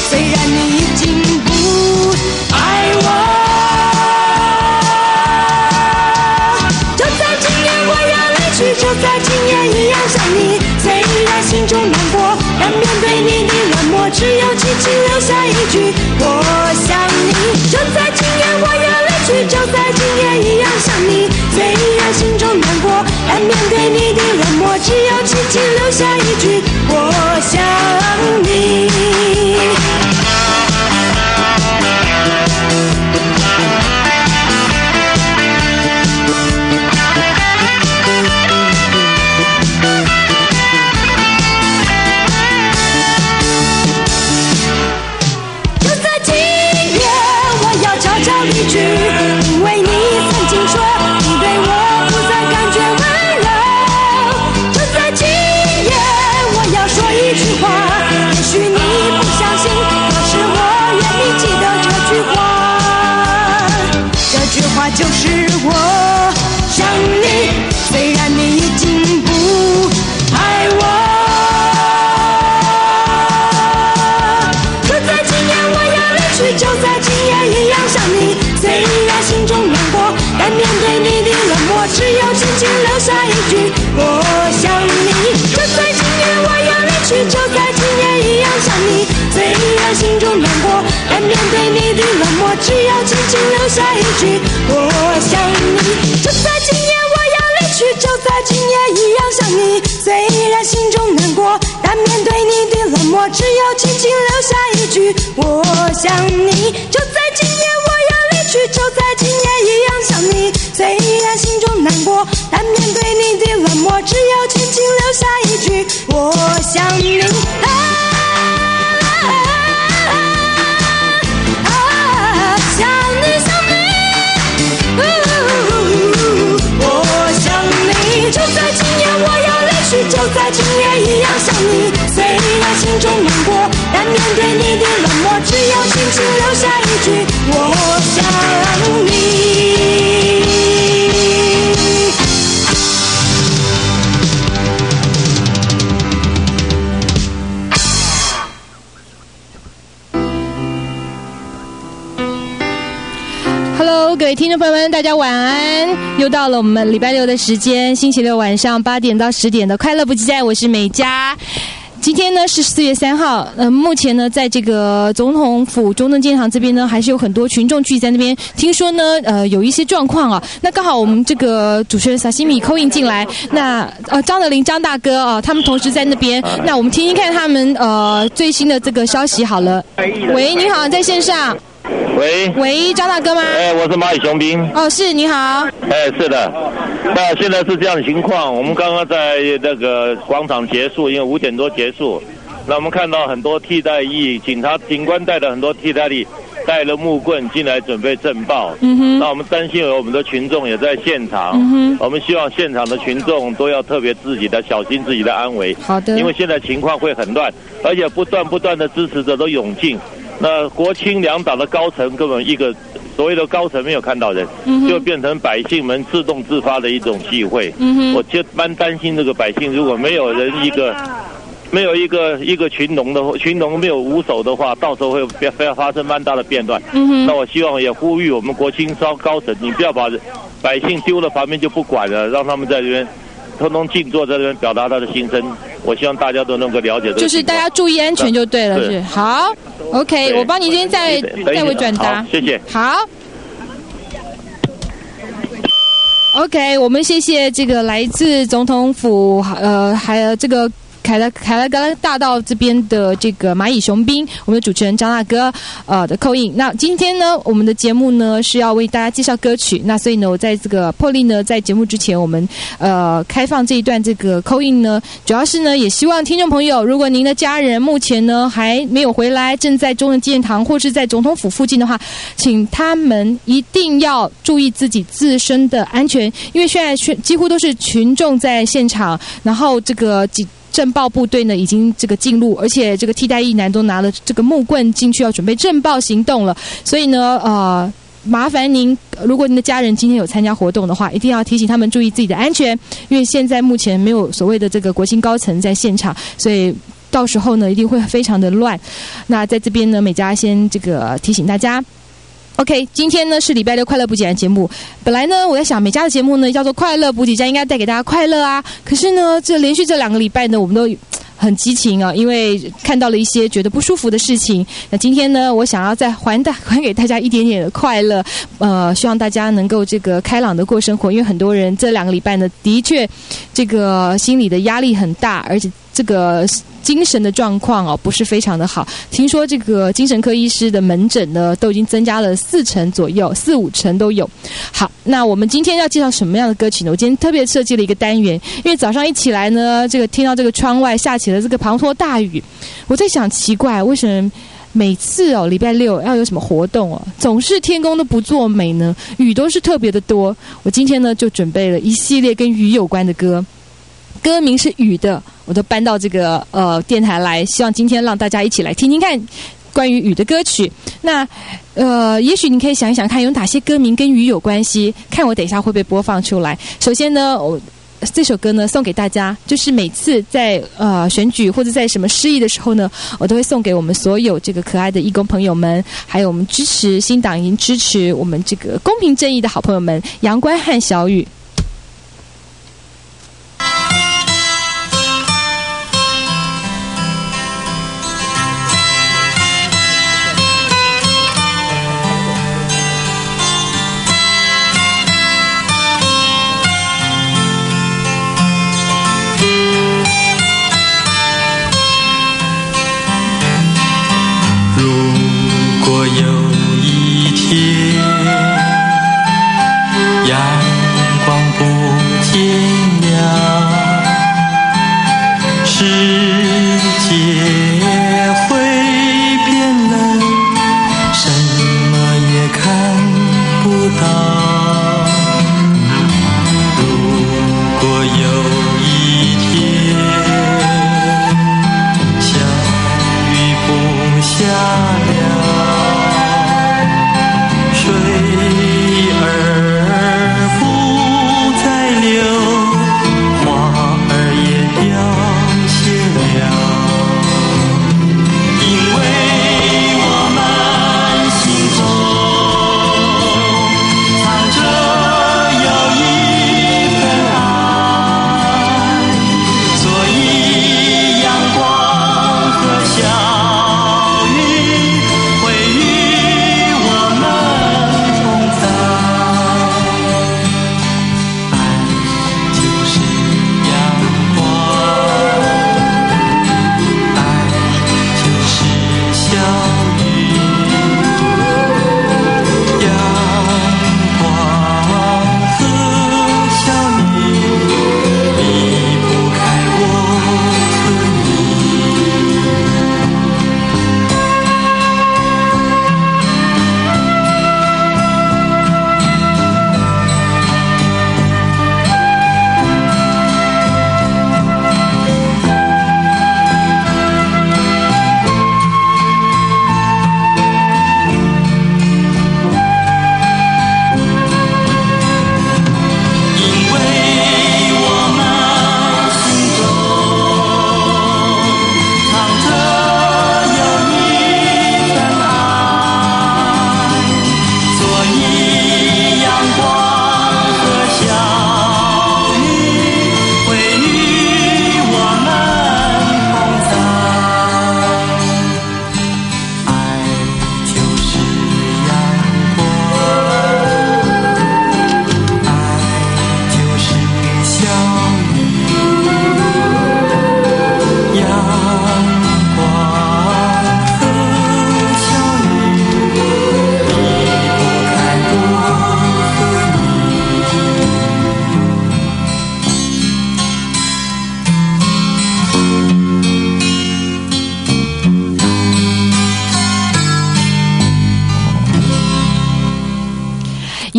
虽然你已经不爱我，就在今夜我要离去，就在今夜一样想你。虽然心中难过，但面对你的冷漠，只有轻轻留下一句我想你。就在今夜我要离去，就在今夜一样想你。虽然心中难过，但面对你的冷漠，只有轻轻留下一句我想你。离去，因为你曾经说你对我不再感觉温柔。就在今夜我要说一句话，也许你不相信，可是我愿你记得这句话。这句话就是我想你，虽然你已经不爱我。就在今夜我要离去，就在今夜一样想你。虽然心中难过，但面对你的冷漠，只有轻轻留下一句我想你。就在今夜我要离去，就在今夜一样想你。虽然心中难过，但面对你的冷漠，只有轻轻留下一句我想你。就在今夜我要离去，就在今夜一样想你。虽然心中难过，但面对你的冷漠，只有轻轻留下一句我想你。就在今夜就在今夜一样想你，虽然心中难过，但面对你的冷漠，只有轻轻留下一句我想你。想你想你，我想你。就在今夜我要离去，就在今夜一样想你。虽然心中难过，但面对你的冷漠，只有轻轻留下一句我想你。 Hello， 各位听众朋友们，大家晚安！又到了我们礼拜六的时间，星期六晚上8点到10点的快乐不计在，我是美嘉。今天呢是4月3号，目前呢在这个总统府中正纪念堂这边呢，还是有很多群众聚集在那边。听说呢，有一些状况啊。那刚好我们这个主持人萨西米call in进来，那张德霖张大哥啊，他们同时在那边。那我们听听看他们最新的这个消息好了。喂，你好，在线上。喂，张大哥吗？ 我是蚂蚁雄兵。 哦，是，你好。 是的。那现在是这样的情况，我们刚刚在那个广场结束，因为5点多结束。那我们看到很多替代役警官带了很多替代役，带了木棍进来准备震爆。那我们担心我们的群众也在现场。我们希望现场的群众都要特别小心自己的安危。 好的。 因为现在情况会很乱，而且不断的支持者都涌进。那国青两党的高层根本一个所谓的高层没有看到人，就变成百姓们自动自发的一种聚会。我就蛮担心这个百姓，如果没有人没有一个群农没有五手的话，到时候会发生蛮大的变乱。那我希望也呼吁我们国青高层，你不要把百姓丢了旁边就不管了，让他们在这边通通静坐在这边表达他的心声。我希望大家都能够了解这个， 就是大家注意安全就对了。是好 ，OK， 我帮你今天代为转达， 谢谢。 好 ，OK， 我们谢谢这个来自总统府，还有这个凯拉格大道这边的这个蚂蚁雄兵，我们的主持人张大哥的call in。那今天呢，我们的节目呢是要为大家介绍歌曲，那所以呢，我在这个破例呢，在节目之前，我们开放这一段这个call in呢，主要是呢，也希望听众朋友，如果您的家人目前呢还没有回来，正在中正纪念堂或是在总统府附近的话，请他们一定要注意自己自身的安全，因为现在几乎都是群众在现场，然后这个震爆部队呢已经这个进入，而且这个替代役男都拿了这个木棍进去要准备震爆行动了，所以呢麻烦您，如果您的家人今天有参加活动的话，一定要提醒他们注意自己的安全，因为现在目前没有所谓的这个国青高层在现场，所以到时候呢一定会非常的乱。那在这边呢，美嘉先这个提醒大家。OK， 今天呢是礼拜六快乐补给站节目。本来呢，我在想美嘉的节目呢叫做快乐补给站，应该带给大家快乐啊。可是呢，这连续这2个礼拜呢，我们都很激情啊，因为看到了一些觉得不舒服的事情。那今天呢，我想要再还给大家一点点的快乐，希望大家能够这个开朗的过生活。因为很多人这2个礼拜呢，的确这个心理的压力很大，而且这个精神的状况不是非常的好。听说这个精神科医师的门诊呢，都已经增加了4成左右，4-5成都有。好，那我们今天要介绍什么样的歌曲呢？我今天特别设计了一个单元，因为早上一起来呢，这个听到这个窗外下起了这个滂沱大雨，我在想奇怪，为什么每次礼拜六要有什么活动总是天公都不作美呢？雨都是特别的多。我今天呢就准备了一系列跟雨有关的歌。歌名是雨的，我都搬到这个电台来，希望今天让大家一起来听听看关于雨的歌曲。那也许你可以想一想看有哪些歌名跟雨有关系，看我等一下会不会播放出来。首先呢，这首歌呢送给大家，就是每次在选举或者在什么失意的时候呢，我都会送给我们所有这个可爱的义工朋友们，还有我们支持新党营、支持我们这个公平正义的好朋友们，杨官和小雨。 阳光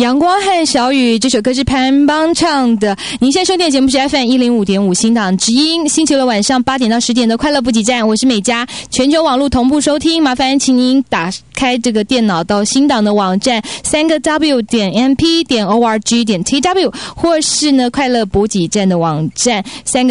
阳光和小雨，这首歌是潘邦唱的。您现在收听的节目是 FM105.5 新党之音，星期六晚上8点到10点的快乐补给站，我是美嘉，全球网络同步收听，麻烦请您打开这个电脑到新党的网站3w.mp.org.tw， 或是呢快乐补给站的网站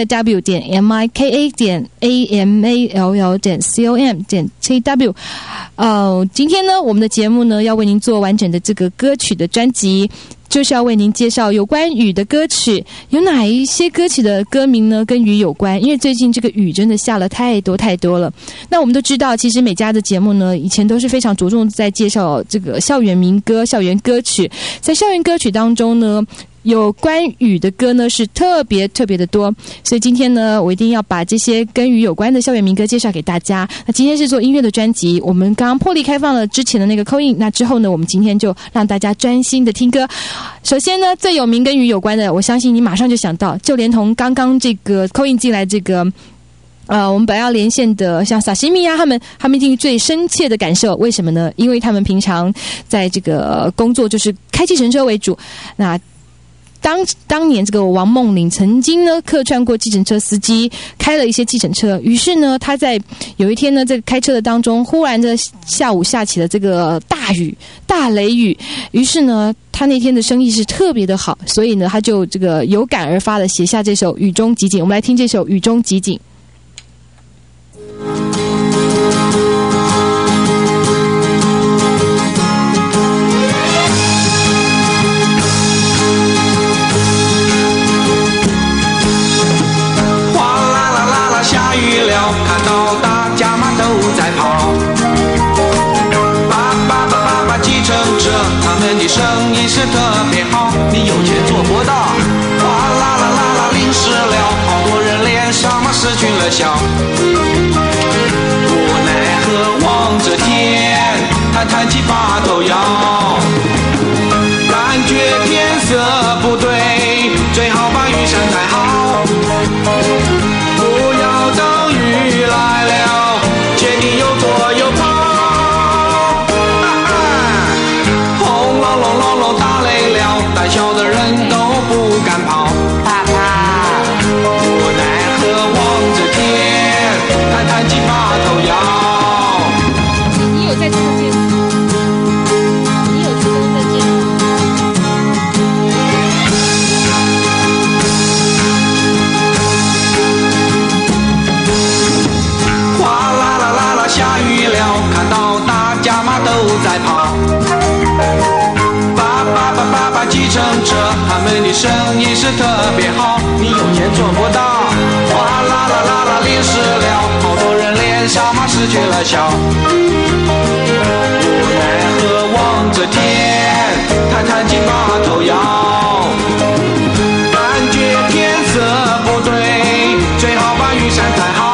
3w.mika.amall.com.tw。今天呢，我们的节目呢要为您做完整的这个歌曲的专辑，就是要为您介绍有关雨的歌曲。有哪一些歌曲的歌名呢跟雨有关？因为最近这个雨真的下了太多了。那我们都知道，其实美嘉的节目呢以前都是非常着重在介绍这个校园民歌、校园歌曲。在校园歌曲当中呢，有关雨的歌呢是特别的多，所以今天呢我一定要把这些跟雨有关的校园民歌介绍给大家。那今天是做音乐的专辑，我们刚刚破例开放了之前的那个 call in， 那之后呢我们今天就让大家专心的听歌。首先呢，最有名跟雨有关的，我相信你马上就想到，就连同刚刚这个 call in 进来这个我们本来要连线的像萨西米啊，他们一定最深切的感受。为什么呢？因为他们平常在这个工作就是开计程车为主。那当年这个王梦玲曾经呢客串过计程车司机，开了一些计程车。于是呢，他在有一天呢，在开车的当中，忽然的下午下起了这个大雷雨。于是呢，他那天的生意是特别的好，所以呢，他就这个有感而发的写下这首《雨中集锦》。我们来听这首《雨中集锦》。 看到大家嘛都在跑，爸计程车，他们的生意是特别好，你有钱做不到，哗啦啦啦啦淋湿了，好多人脸上嘛失去了笑，无奈何望着天，弹起把头摇，感觉天色不对，最好把雨伞带好，不要等雨来了，见你有躲有跑，轰隆隆隆隆打雷了，胆小的人都不敢跑，无奈何望着天，弹起把头摇。 你有在这个键？你有去跟这键？ 下雨了，看到大家嘛都在跑，爸计程车，他们的生意是特别好，你有钱做不到，哗啦啦啦啦淋湿了，好多人脸上嘛失去了笑，无奈何望着天，弹起把头摇，感觉天色不对，最好把雨伞带好，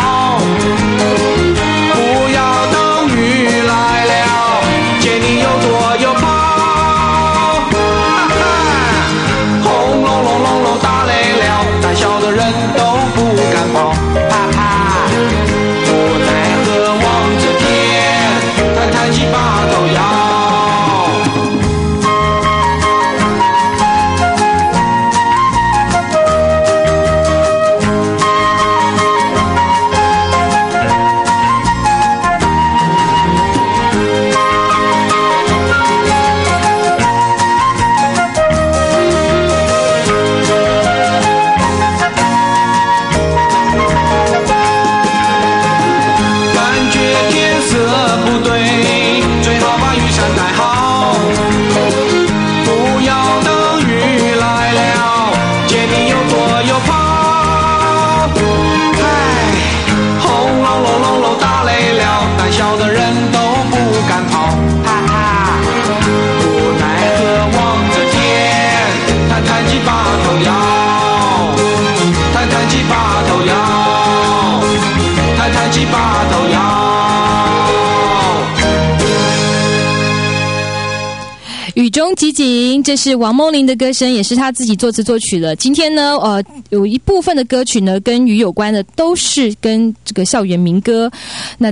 雨中集锦，这是王梦玲的歌声，也是她自己作词作曲的。今天呢，有一部分的歌曲呢跟雨有关的，都是跟这个校园民歌。那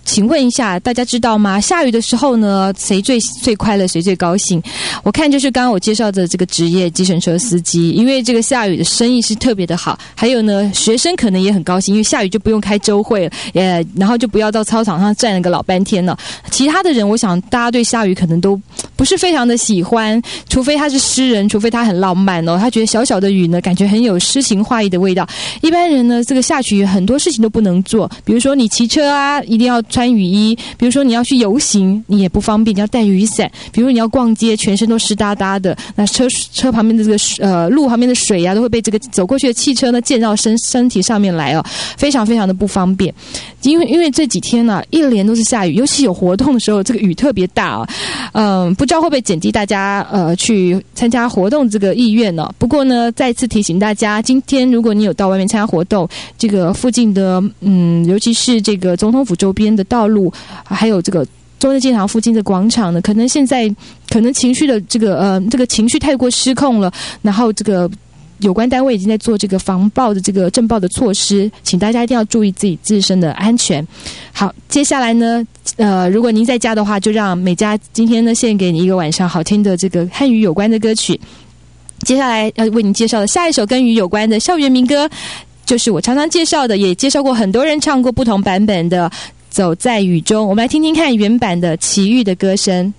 请问一下，大家知道吗？下雨的时候呢，谁最快乐，谁最高兴？我看就是刚刚我介绍的这个职业计程车司机，因为这个下雨的生意是特别的好。还有呢，学生可能也很高兴，因为下雨就不用开周会了，然后就不要到操场上站了个老半天了。其他的人，我想大家对下雨可能都不是非常的喜欢，除非他是诗人，除非他很浪漫哦，他觉得小小的雨呢，感觉很有诗情画意的味道。一般人呢，这个下雨很多事情都不能做，比如说你骑车啊，一定要穿雨衣；比如说你要去游行，你也不方便，你要带雨伞；比如你要逛街，全身都湿哒哒的，那车旁边的这个路旁边的水啊，都会被这个走过去的汽车呢溅到身体上面来哦，非常非常的不方便。因为这几天呢，一连都是下雨，尤其有活动的时候，这个雨特别大哦。不知道会不会减低大家去参加活动这个意愿呢？不过呢，再次提醒大家，今天如果你有到外面参加活动，这个附近的尤其是这个总统府周边的道路，还有这个中正纪念堂附近的广场呢，可能现在情绪的这个情绪太过失控了，然后这个有关单位已经在做这个防暴的这个震爆的措施，请大家一定要注意自己自身的安全。好，接下来呢，如果您在家的话，就让美嘉今天呢献给你一个晚上好听的这个和雨有关的歌曲。接下来要为您介绍的下一首跟雨有关的校园民歌，就是我常常介绍的，也介绍过很多人唱过不同版本的《走在雨中》。我们来听听看原版的齐豫的歌声。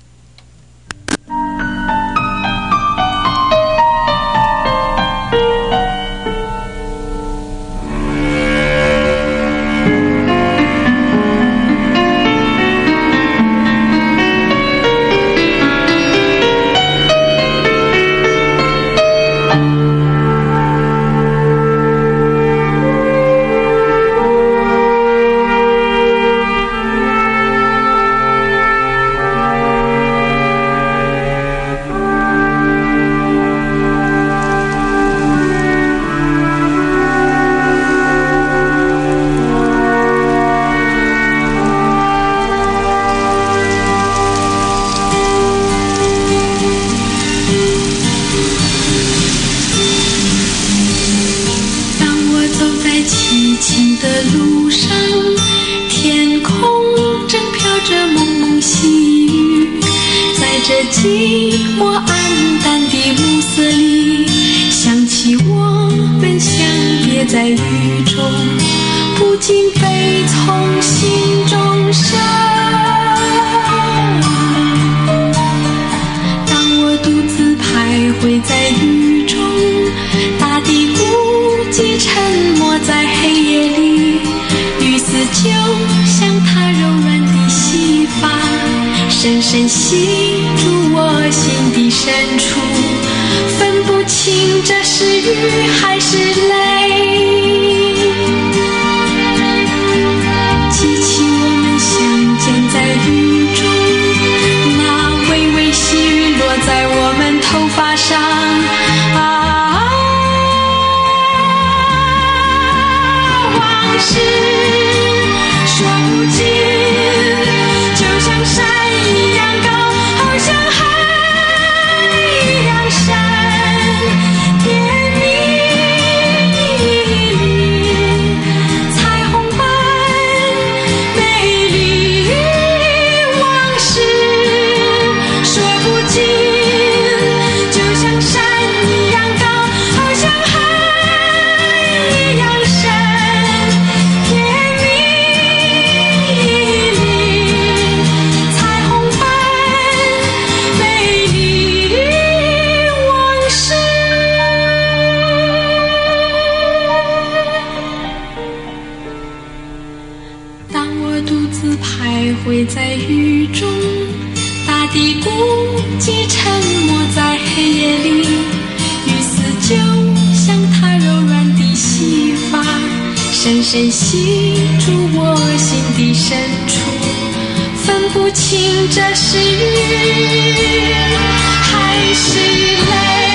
深吸住我心的深处，分不清这是雨还是泪。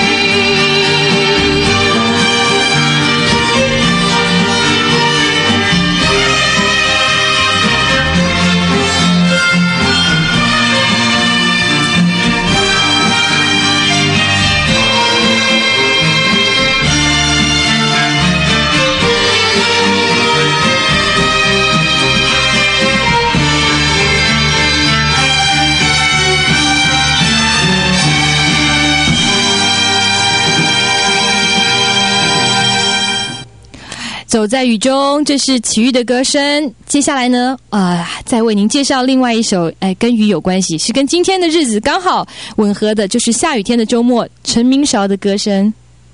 走在雨中，这是齐豫的歌声。接下来呢，再为您介绍另外一首，跟雨有关系，是跟今天的日子刚好吻合的，就是下雨天的周末，陈明韶的歌声。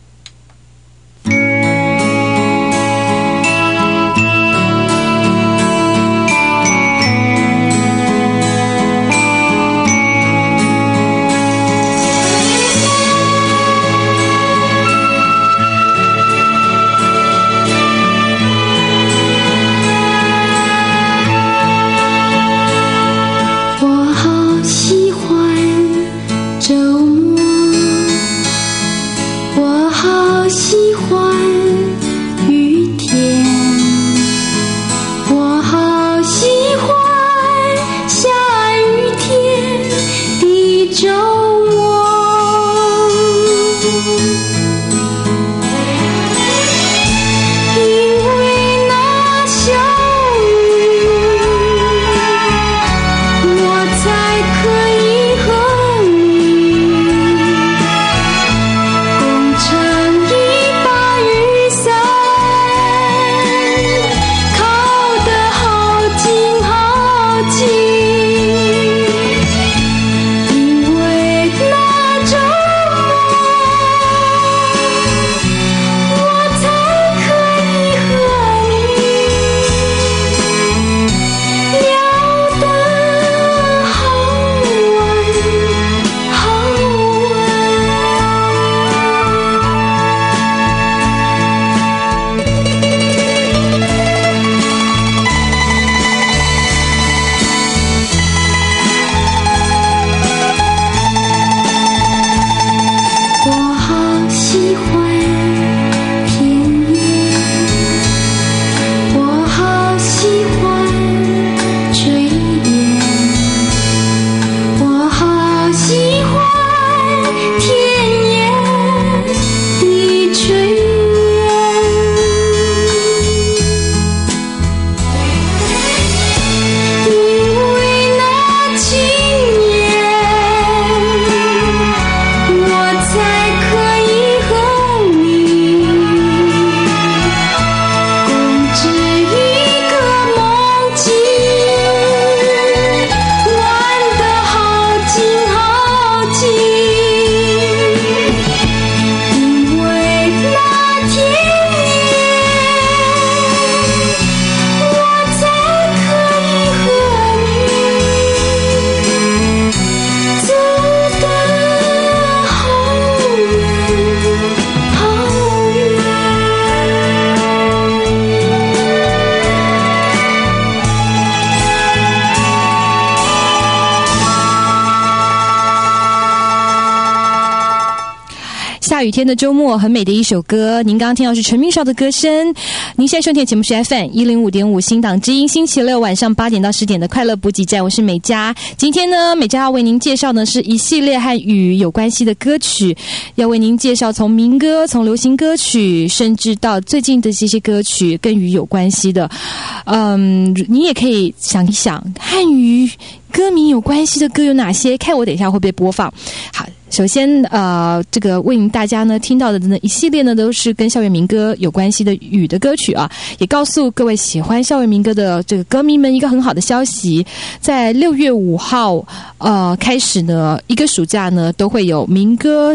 下雨天的周末，很美的一首歌。您刚刚听到是陈明韶的歌声。您现在收听的节目是 FM105.5 新党之音，星期六晚上8点到10点的快乐补给站，我是美嘉。今天呢，美嘉要为您介绍的是一系列和雨有关系的歌曲，要为您介绍从民歌、从流行歌曲，甚至到最近的这些歌曲跟雨有关系的。你也可以想一想，和雨歌名有关系的歌有哪些？看我等一下会不会播放。好，首先这个为您大家呢听到的呢一系列呢都是跟校园民歌有关系的雨的歌曲啊，也告诉各位喜欢校园民歌的这个歌迷们一个很好的消息，在6月5号开始呢，一个暑假呢都会有民歌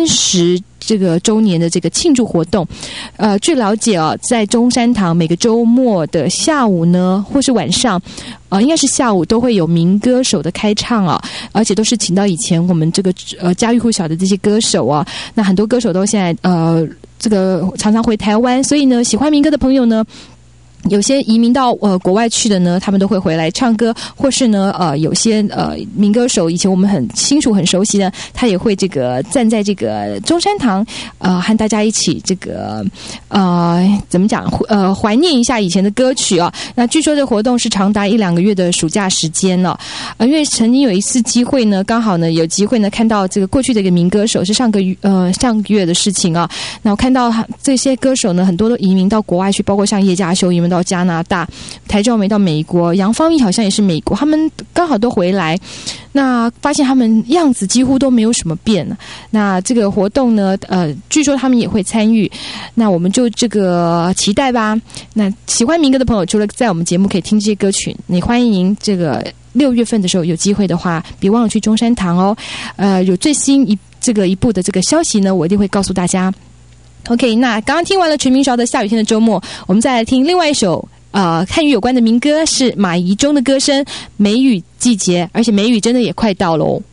30这个周年的这个庆祝活动。据了解在中山堂每个周末的下午呢，或是晚上，应该是下午都会有民歌手的开唱啊，而且都是请到以前我们这个家喻户晓的这些歌手啊。那很多歌手都现在这个常常回台湾，所以呢，喜欢民歌的朋友呢，有些移民到国外去的呢，他们都会回来唱歌，或是呢有些民歌手以前我们很清楚很熟悉的，他也会这个站在这个中山堂和大家一起这个怎么讲怀念一下以前的歌曲啊。那据说这活动是长达1-2个月的暑假时间了，因为曾经有一次机会呢，刚好呢有机会呢看到这个过去的一个民歌手，是上个月的事情啊。那我看到这些歌手呢很多都移民到国外去，包括像叶嘉修移民到加拿大，台中没到美国，杨芳仪好像也是美国，他们刚好都回来，那发现他们样子几乎都没有什么变。那这个活动呢，据说他们也会参与，那我们就这个期待吧。那喜欢民歌的朋友，除了在我们节目可以听这些歌曲，你欢迎这个6月份的时候有机会的话，别忘了去中山堂哦。有最新一部的这个消息呢，我一定会告诉大家。OK， 那刚刚听完了全民韶的下雨天的周末，我们再来听另外一首和雨有关的民歌，是马宜中的歌声《梅雨季节》，而且梅雨真的也快到了哦。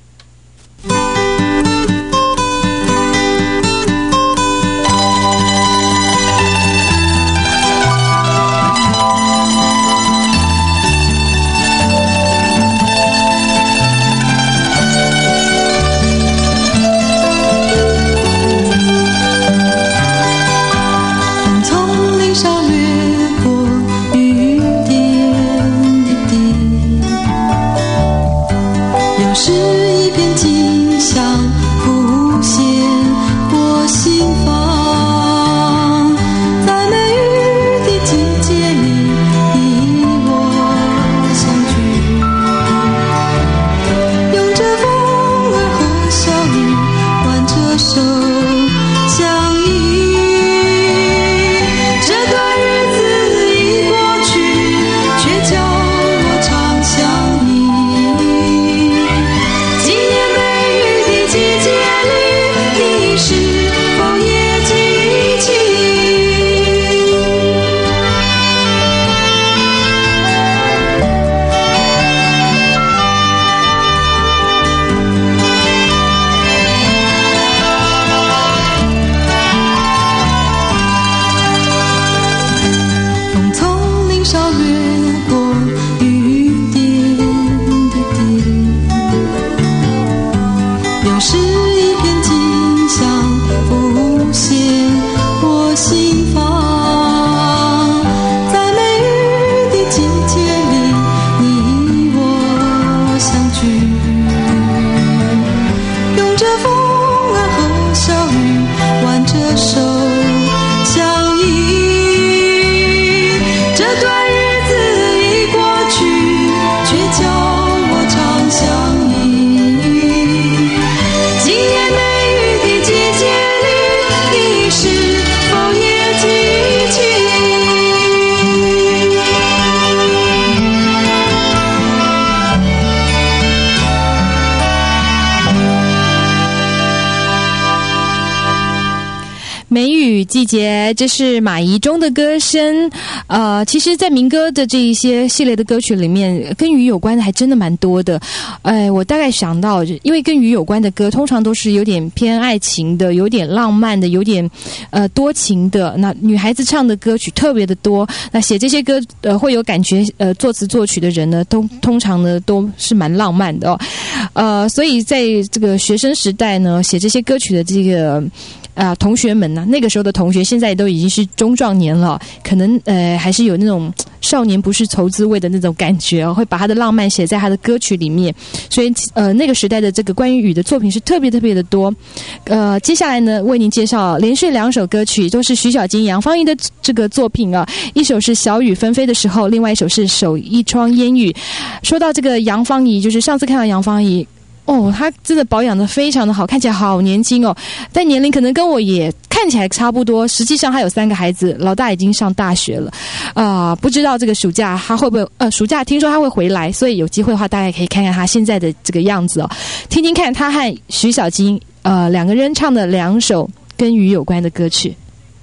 季节，这是马宜中的歌声。其实在民歌的这一些系列的歌曲里面，跟雨有关的还真的蛮多的。我大概想到，因为跟雨有关的歌通常都是有点偏爱情的，有点浪漫的，有点多情的。那女孩子唱的歌曲特别的多，那写这些歌会有感觉作词作曲的人呢，通常呢都是蛮浪漫的哦。所以在这个学生时代呢，写这些歌曲的这个同学们呢，那个时候的同学现在都已经是中壮年了，可能还是有那种少年不是愁滋味的那种感觉哦，会把他的浪漫写在他的歌曲里面。所以那个时代的这个关于雨的作品是特别特别的多。接下来呢，为您介绍连续2首歌曲，都是徐小菁、杨芳仪的这个作品啊。一首是小雨纷飞的时候，另外一首是手一窗烟雨。说到这个杨芳仪，就是上次看到杨芳仪她真的保养得非常的好，看起来好年轻哦，但年龄可能跟我也看起来差不多。实际上她有3个孩子，老大已经上大学了。不知道这个暑假她会不会暑假听说她会回来，所以有机会的话大家可以看看她现在的这个样子哦，听听看她和徐小菁2个人唱的2首跟雨有关的歌曲。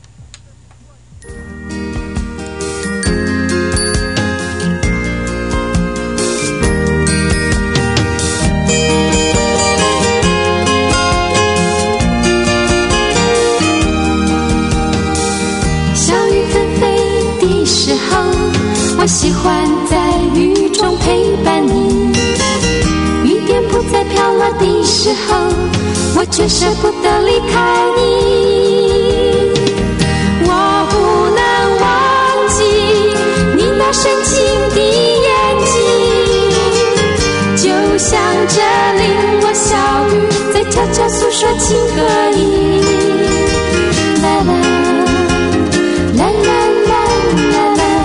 我喜欢在雨中陪伴你，雨点不再飘落的时候，我却舍不得离开你。我不能忘记你那深情的眼睛，就像这令我小雨在悄悄诉说情歌意。啦啦啦啦啦啦啦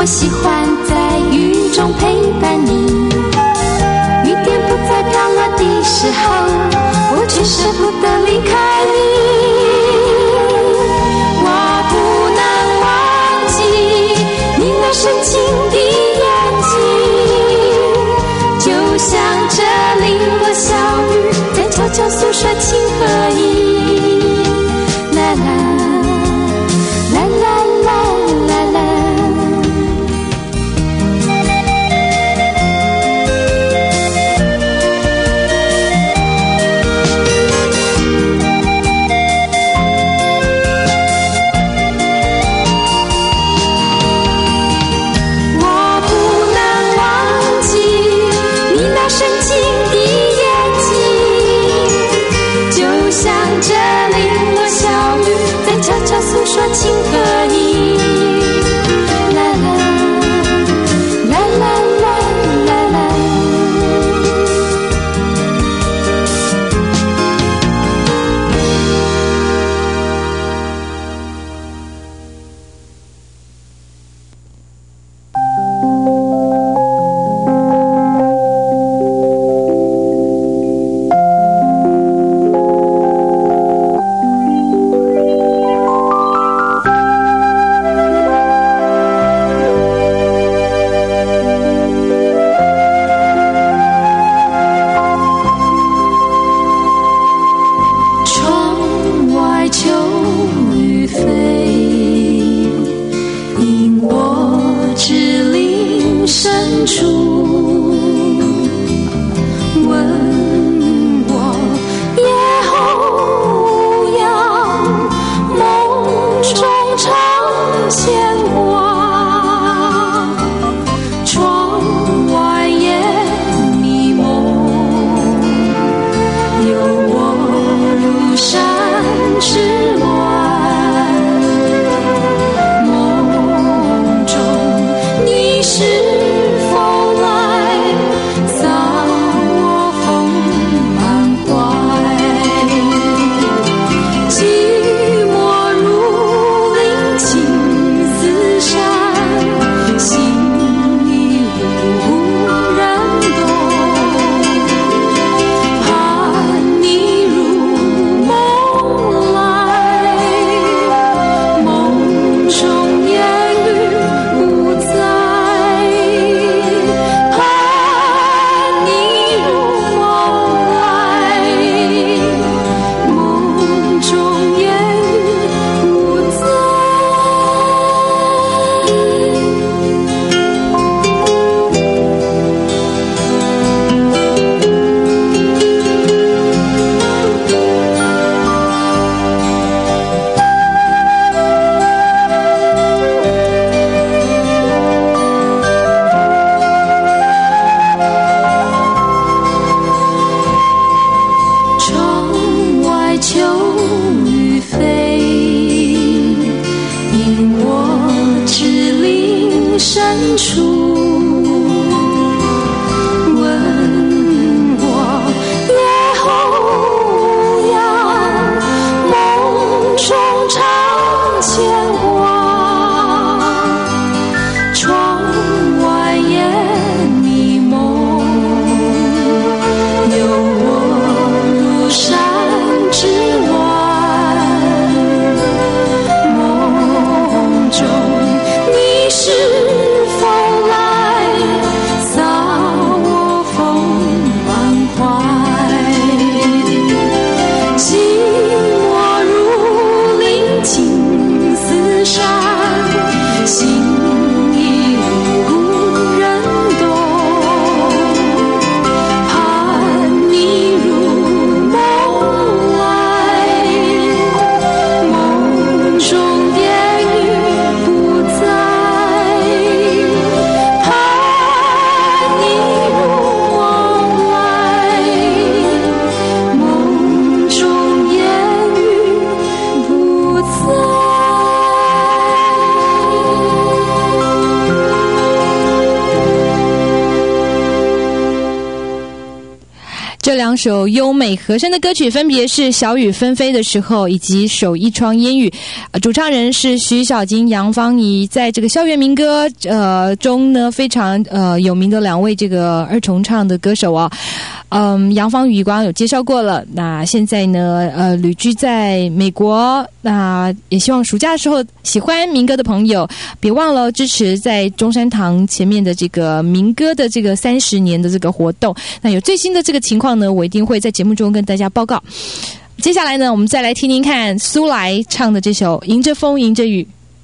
喜欢在雨中陪伴你，雨点不再飘落的时候，我却舍不得离开你。我不能忘记你那深情的眼睛，就像这零落小雨在悄悄诉说情和意。啦啦啦啦啦啦啦。诉说情和意，啦啦啦啦啦啦啦。梦中你是否来这两首优美和声的歌曲分别是《小雨纷飞的时候》以及《手一窗烟雨》，主唱人是徐小菁、杨芳仪，在这个校园民歌中呢非常有名的两位这个二重唱的歌手啊。杨芳仪刚刚有介绍过了，那现在呢旅居在美国，那也希望暑假的时候喜欢民歌的朋友别忘了支持在中山堂前面的这个民歌的这个30年的这个活动。那有最新的这个情况呢，我一定会在节目中跟大家报告。接下来呢，我们再来听听看苏来唱的这首《迎着风迎着雨》。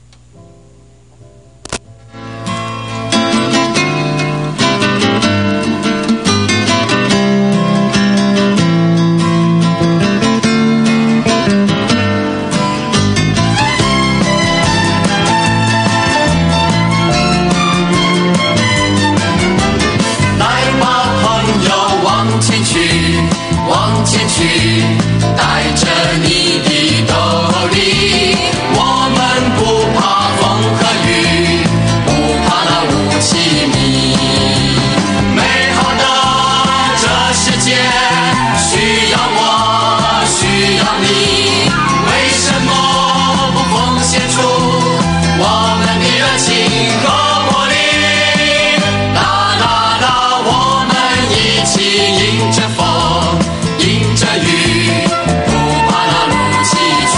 带着你的斗笠，我们不怕风和雨，不怕那雾气迷。美好的这世界需要我，需要你，为什么不奉献出我们的热情和活力？啦啦啦，我们一起迎着风，迎着雨，不怕那路崎岖。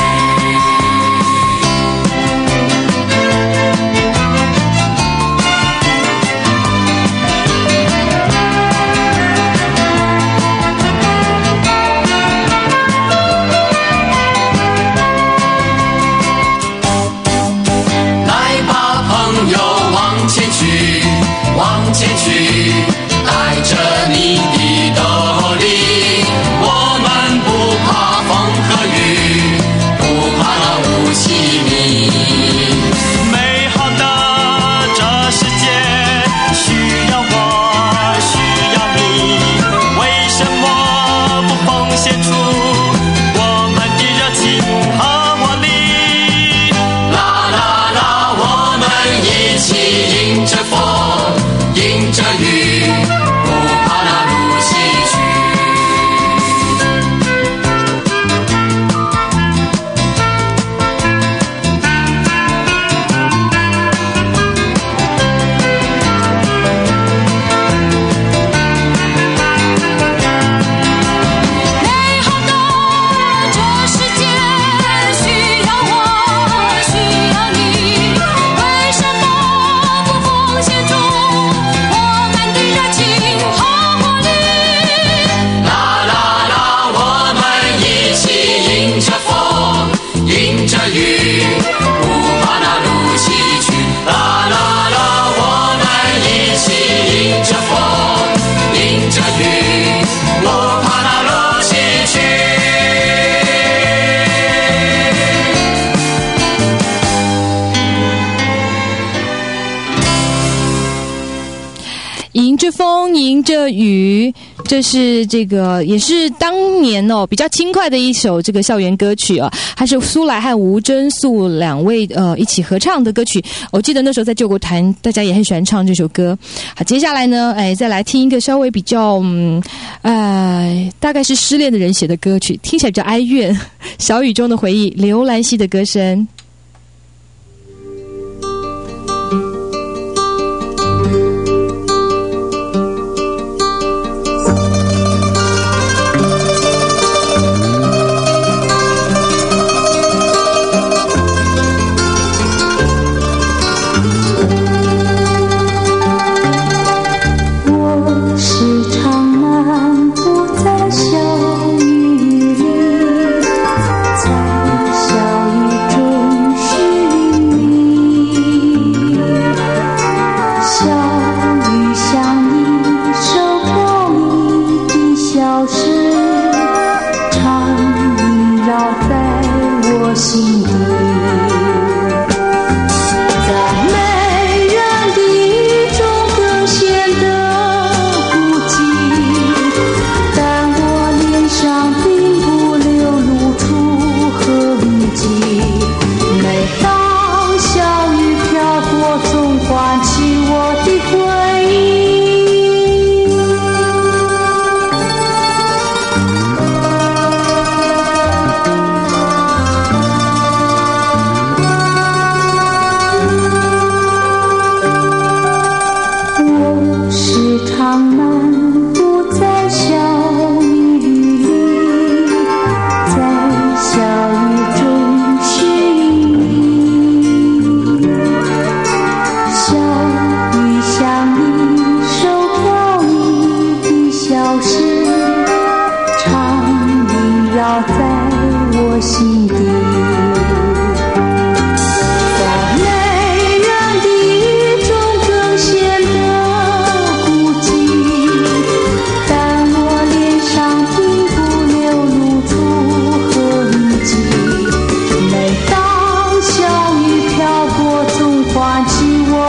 来吧，朋友，往前去，往前去，带着你的斗笠，我们不怕风和雨，不怕那雾气迷。美好的这世界需要我，需要你，为什么不奉献出我们的热情和活力？啦啦啦，我们一起迎着风，迎着雨，不怕那路崎岖。美好的这世界需要我，需要你，为什么不奉献出我们的热情和活力？啦啦啦，我们一起迎着风，迎着雨，不怕那路崎岖。啦啦啦，我们一起迎着风，迎着雨，不怕那路崎岖。 迎着风，迎着雨，这是这个也是当年比较轻快的一首这个校园歌曲啊，还是苏来和吴真素两位一起合唱的歌曲。我记得那时候在救国团，大家也很喜欢唱这首歌。好，接下来呢，再来听一个稍微比较大概是失恋的人写的歌曲，听起来比较哀怨。小雨中的回忆，刘兰希的歌声。 我时常漫步在小雨里，在小雨中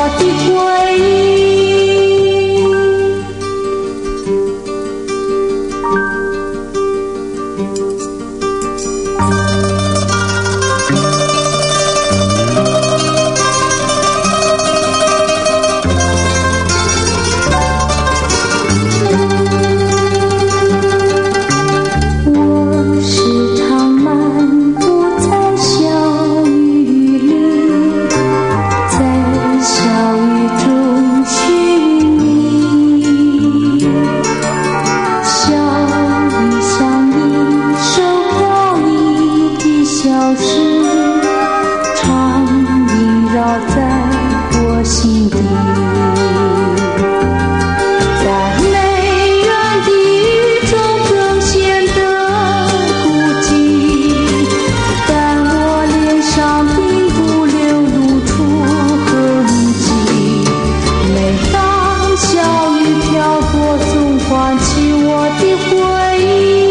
的回忆。我时常漫步在小雨里，在小雨中寻你。小雨像一首飘逸的小诗，常萦绕在我心底。在内远的雨中呈现的孤寂，但我脸上并不流露出痕迹。每当小雨飘过，总唤起我的回忆。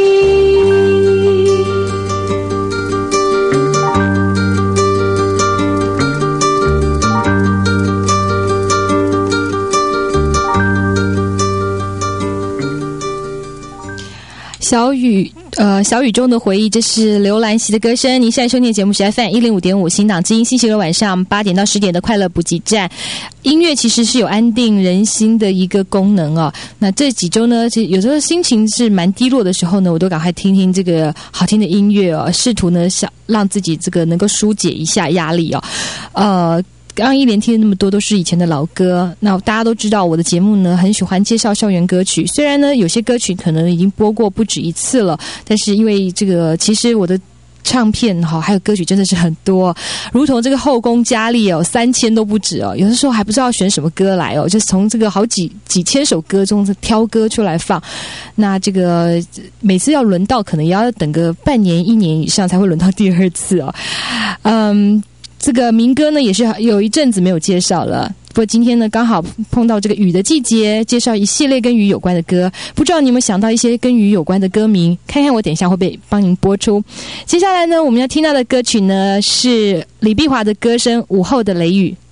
小雨中的回忆，这是刘兰惜的歌声。您现在收听的节目是 FM 105.5新档之音，星期六晚上8点到10点的快乐补给站。音乐其实是有安定人心的一个功能哦。那这几周呢，有时候心情是蛮低落的时候呢，我都赶快听听这个好听的音乐哦，试图呢想让自己这个能够疏解一下压力哦。刚刚一连听了那么多都是以前的老歌，那大家都知道我的节目呢很喜欢介绍校园歌曲，虽然呢有些歌曲可能已经播过不止一次了，但是因为这个其实我的唱片还有歌曲真的是很多，如同这个后宫佳丽3000都不止哦，有的时候还不知道选什么歌来哦，就是从这个好几千首歌中挑歌出来放，那这个每次要轮到可能也要等个半年1年以上才会轮到第二次哦。这个民歌呢也是有一阵子没有介绍了，不过今天呢刚好碰到这个雨的季节，介绍一系列跟雨有关的歌，不知道你有没有想到一些跟雨有关的歌名，看看我等一下会不会帮您播出。接下来呢我们要听到的歌曲呢是李碧华的歌声《午后的雷雨》。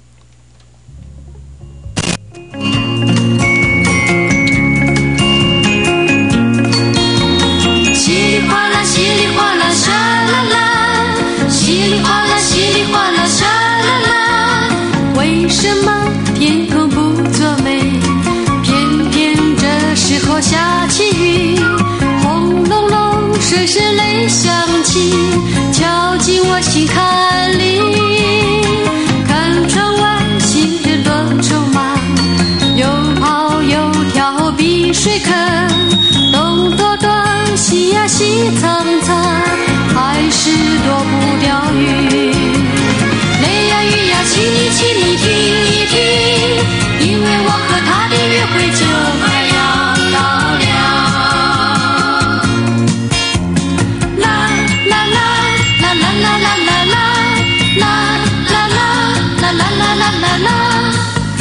稀里哗啦稀里哗啦沙啦啦，稀里哗啦稀里哗啦沙啦啦，为什么天空不作美，偏偏这时候下起雨，轰隆隆声声雷响起，敲进我心坎里。看窗外行人多匆忙，又跑又跳比水坑，东躲躲西呀西藏藏，还是躲不掉雨。雷呀雨呀请你听一听，因为我和他的约会就快要到了。啦啦啦啦啦啦啦啦啦啦啦啦啦啦啦啦啦。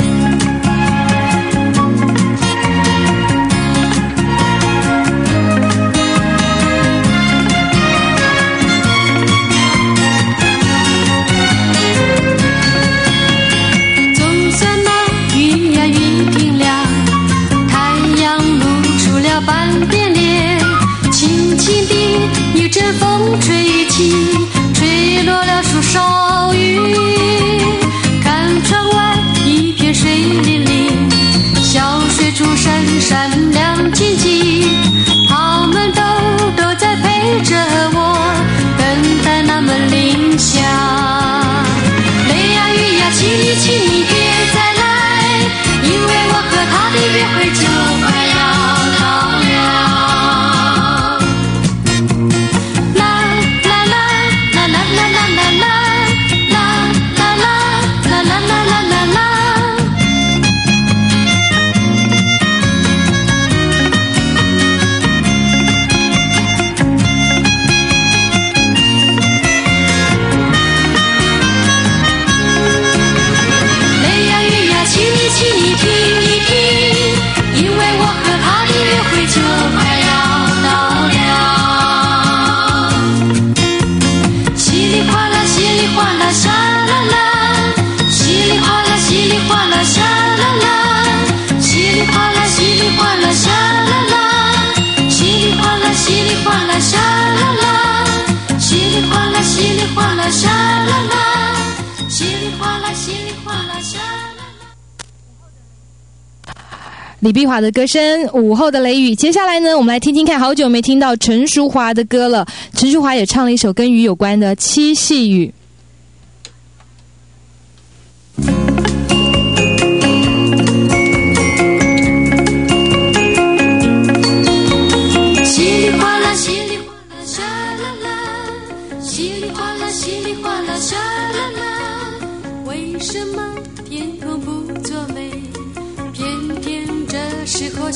半边脸，轻轻地一阵风吹起，吹落了树梢雨。看窗外李碧华的歌声，午后的雷雨。接下来呢，我们来听听看，好久没听到陈淑华的歌了。陈淑华也唱了一首跟雨有关的《七夕雨》。 稀里哗啦，稀里哗啦，沙啦啦，稀里哗啦，稀里哗啦，沙啦啦。为什么天空不作美？偏偏这时候。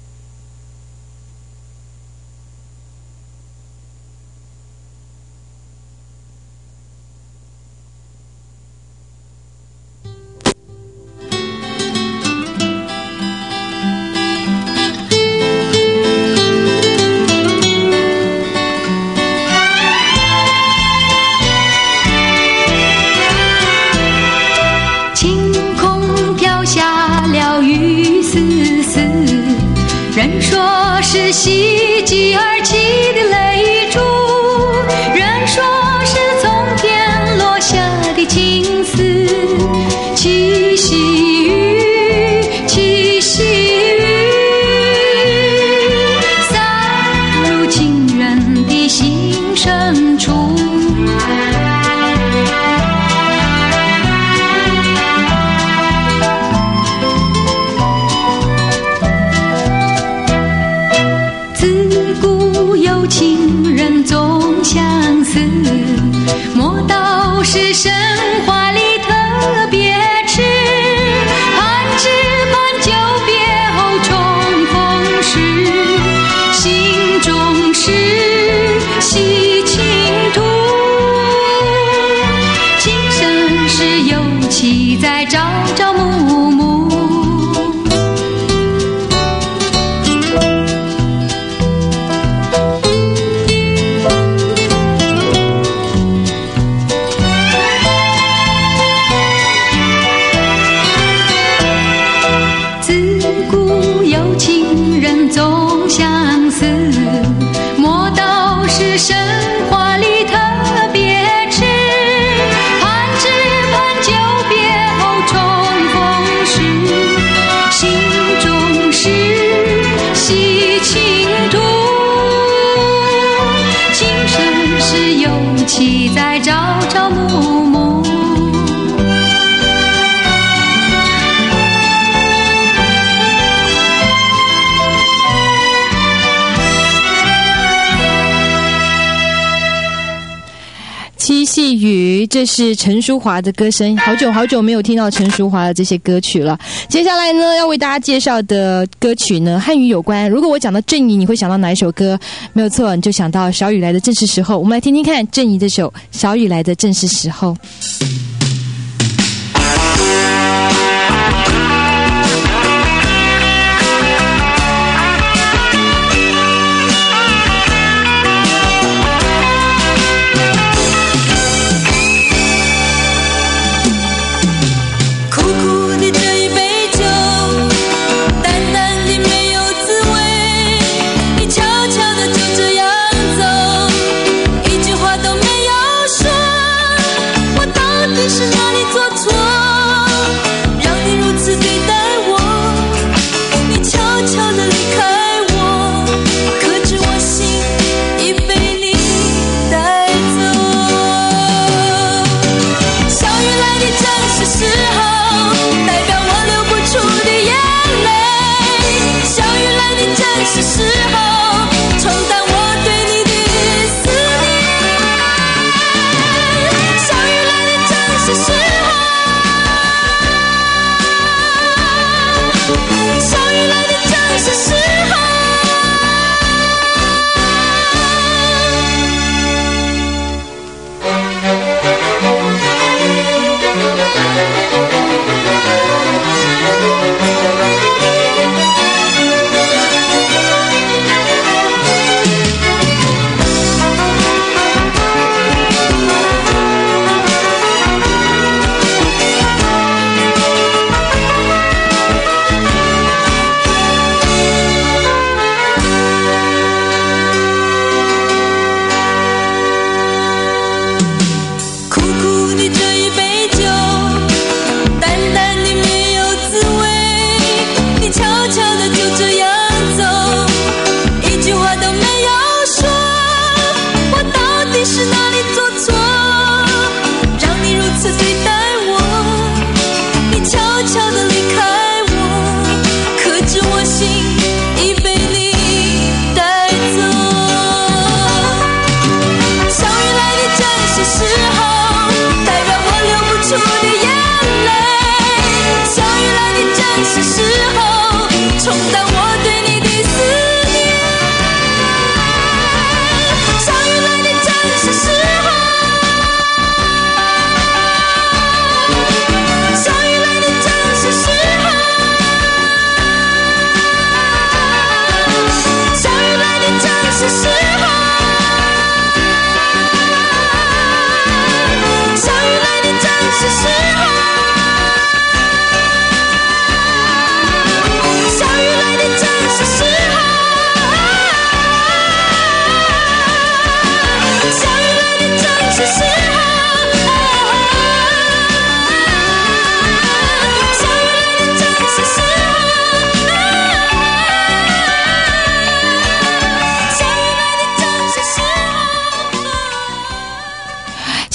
人说是喜极而泣的泪珠，人说是从天落下的青丝。七夕雨，七夕雨，洒入情人的心深处。莫道是神话里特别痴，盼只盼久别后重逢时，心中是系情途，情深是有期在朝朝暮暮。莫道是神话里特别痴，盼只盼久别后重逢时，心中是系情途，情深是有期在朝朝暮暮。 七夕雨，这是陈淑华的歌声，好久好久没有听到陈淑华的这些歌曲了。接下来呢，要为大家介绍的歌曲呢，和雨有关。如果我讲到郑怡，你会想到哪一首歌？没有错，你就想到小雨来的正是时候。我们来听听看郑怡这首《小雨来的正是时候》。 是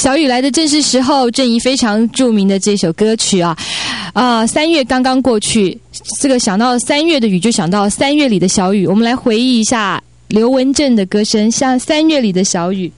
小雨来的正是时候，郑怡非常著名的这首歌曲啊，3月刚刚过去，这个想到3月的雨，就想到3月里的小雨。我们来回忆一下刘文正的歌声，像3月里的小雨。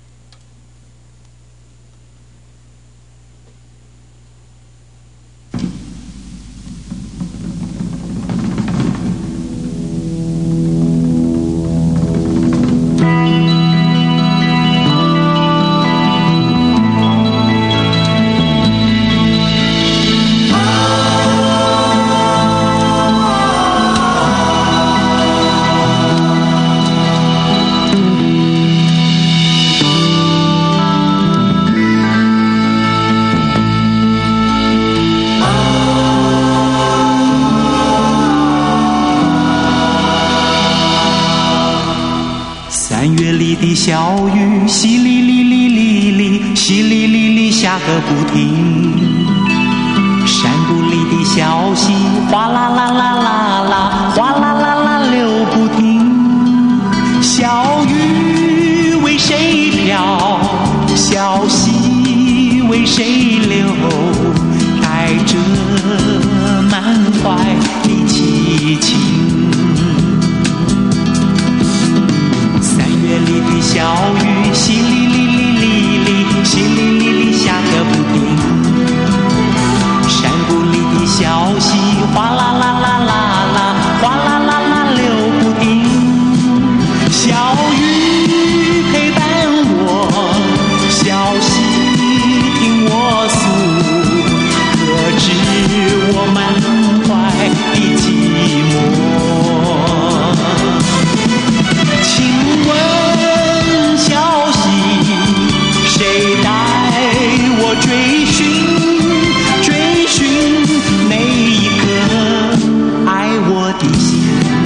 小雨淅沥沥沥沥沥，淅沥沥沥下个不停。山谷里的小溪哗啦啦啦啦啦，哗啦啦啦流不停。小雨为谁飘？小溪为谁流？带着满怀的凄情。3月里的小雨淅沥沥沥沥沥，淅沥沥沥下个不停。山谷里的小溪哗啦啦啦啦啦，哗啦啦啦流不停。小雨陪伴我，小溪听我诉，可知我满怀的寂寞。请问小溪，谁带我追寻追寻那一颗爱我的心？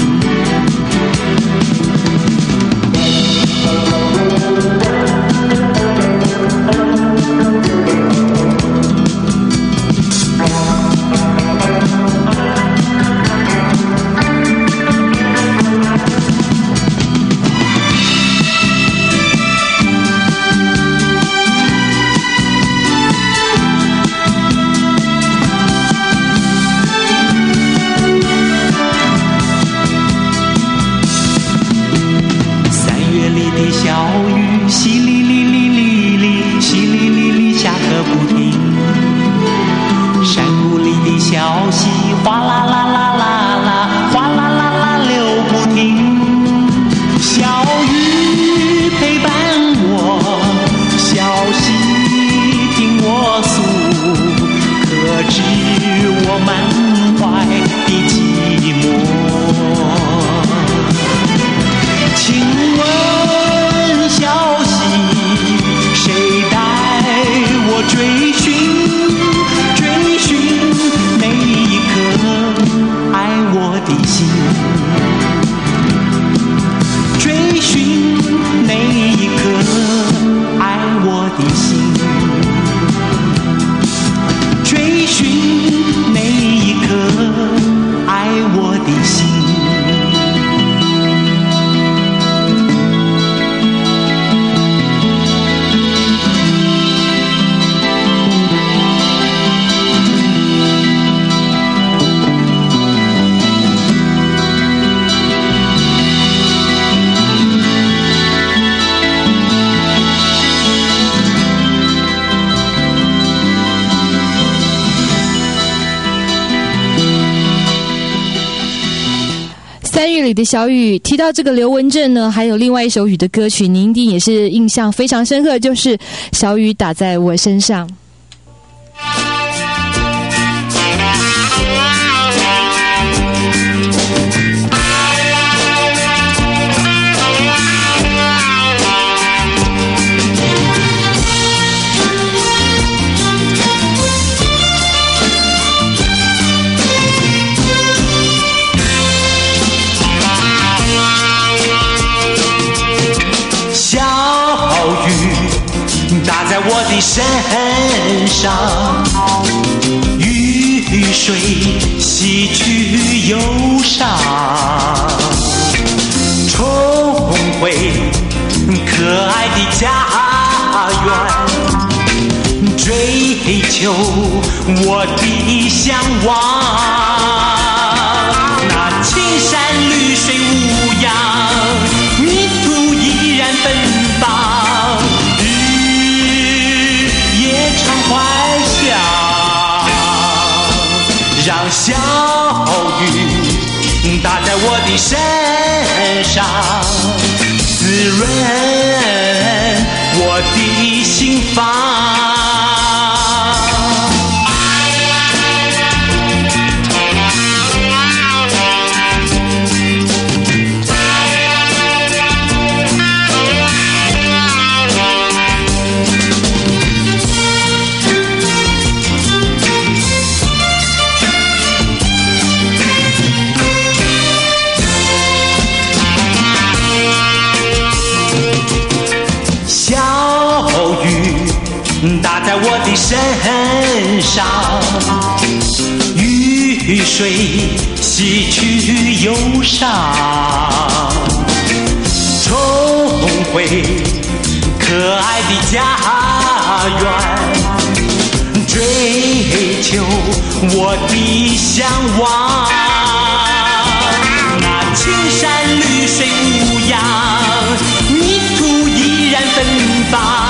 小溪哗啦啦啦啦啦，哗啦啦啦流不停。小雨陪伴我，小溪听我诉，可知我满怀的寂寞。请问小溪，谁带我追寻追寻那一颗爱我的心？追寻那一颗爱我的心，追寻那一颗爱我的心。 3月里的小雨，提到这个刘文正呢，还有另外一首雨的歌曲，您一定也是印象非常深刻，就是小雨打在我身上。 打在我的身上，雨水洗去忧伤，重回可爱的家园。 追求我的向往。那青山绿水无恙，泥土依然奔放，雨也常欢笑，让小雨打在我的身上，滋润我的心房。打在我的身上，雨水洗去忧伤，重回可爱的家园，追求我的向往。那青山绿水无恙，泥土依然奔放，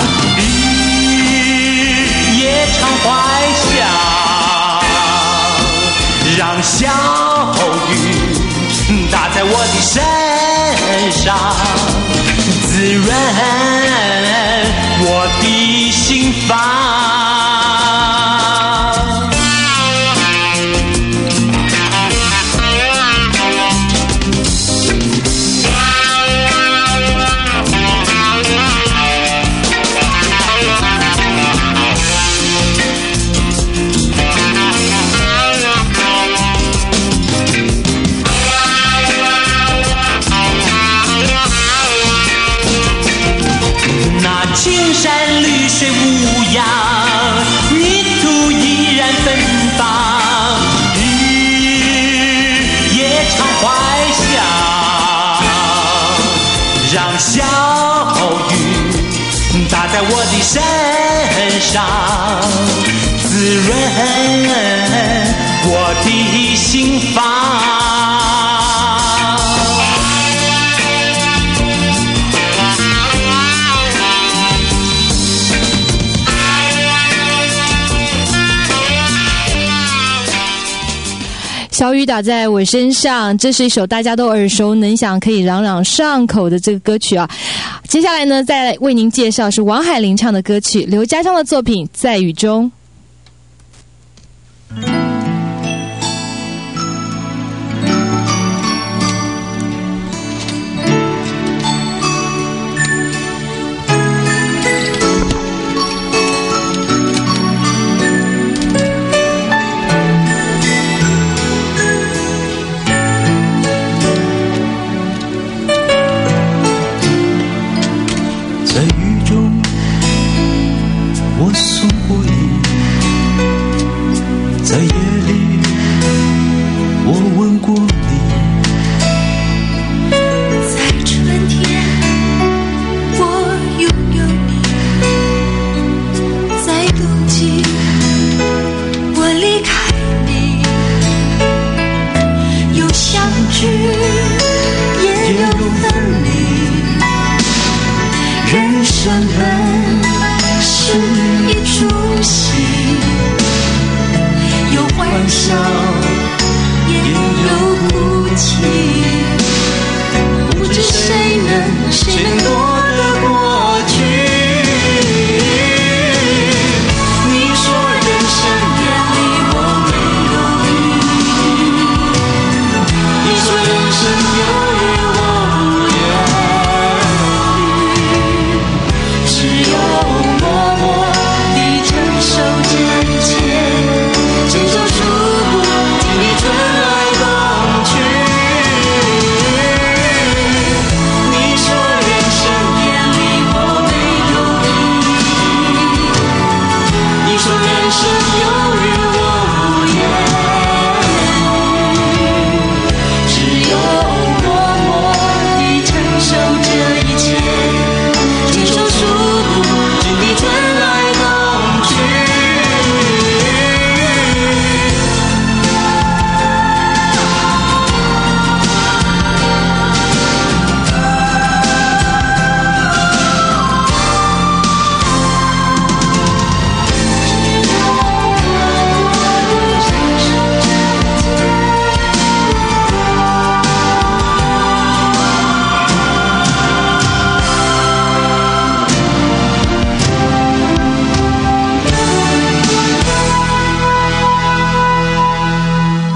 常欢笑，让小雨打在我的身上，滋润我的心房。青山绿水无恙，泥土依然奔放，雨也常欢笑，让小雨打在我的身上，滋润我的心房。 小雨打在我身上，这是一首大家都耳熟能详，可以朗朗上口的这个歌曲啊。接下来呢，再为您介绍是王海玲唱的歌曲，刘家昌的作品《在雨中》。 在夜里，我吻过你。 在春天，我拥有你。在冬季，我离开你。有相聚，也有分离。 人生本是一出戏。有欢笑，也有哭泣，不知谁能夺得过去。你说人生眼里我没有你，你说人生有雨我无言语，只有默默地承受真切。承受束缚，经历春来冬去。你说人生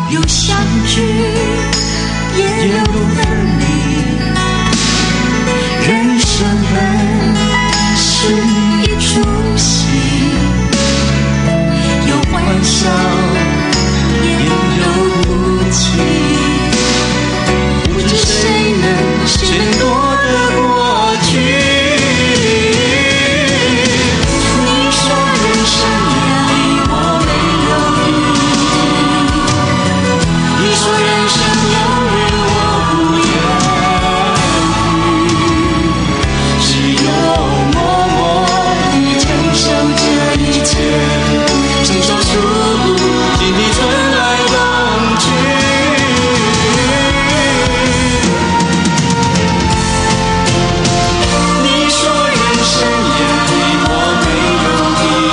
有相聚，也有分离。人生本是一出戏，有欢笑，也有哭泣。不知谁能先夺得过去。你说人生有我没有你，你说人生有日我不愿意，只有默默地承受这一切，承受出经历春来冬去。你说人生有我没有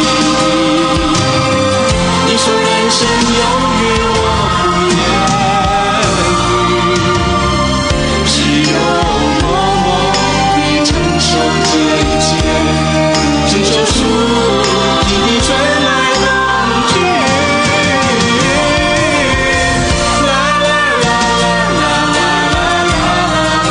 你，你说人生有日我不愿意，只有默默地承受这一切，承受出经历春来冬去。啦啦啦啦啦啦啦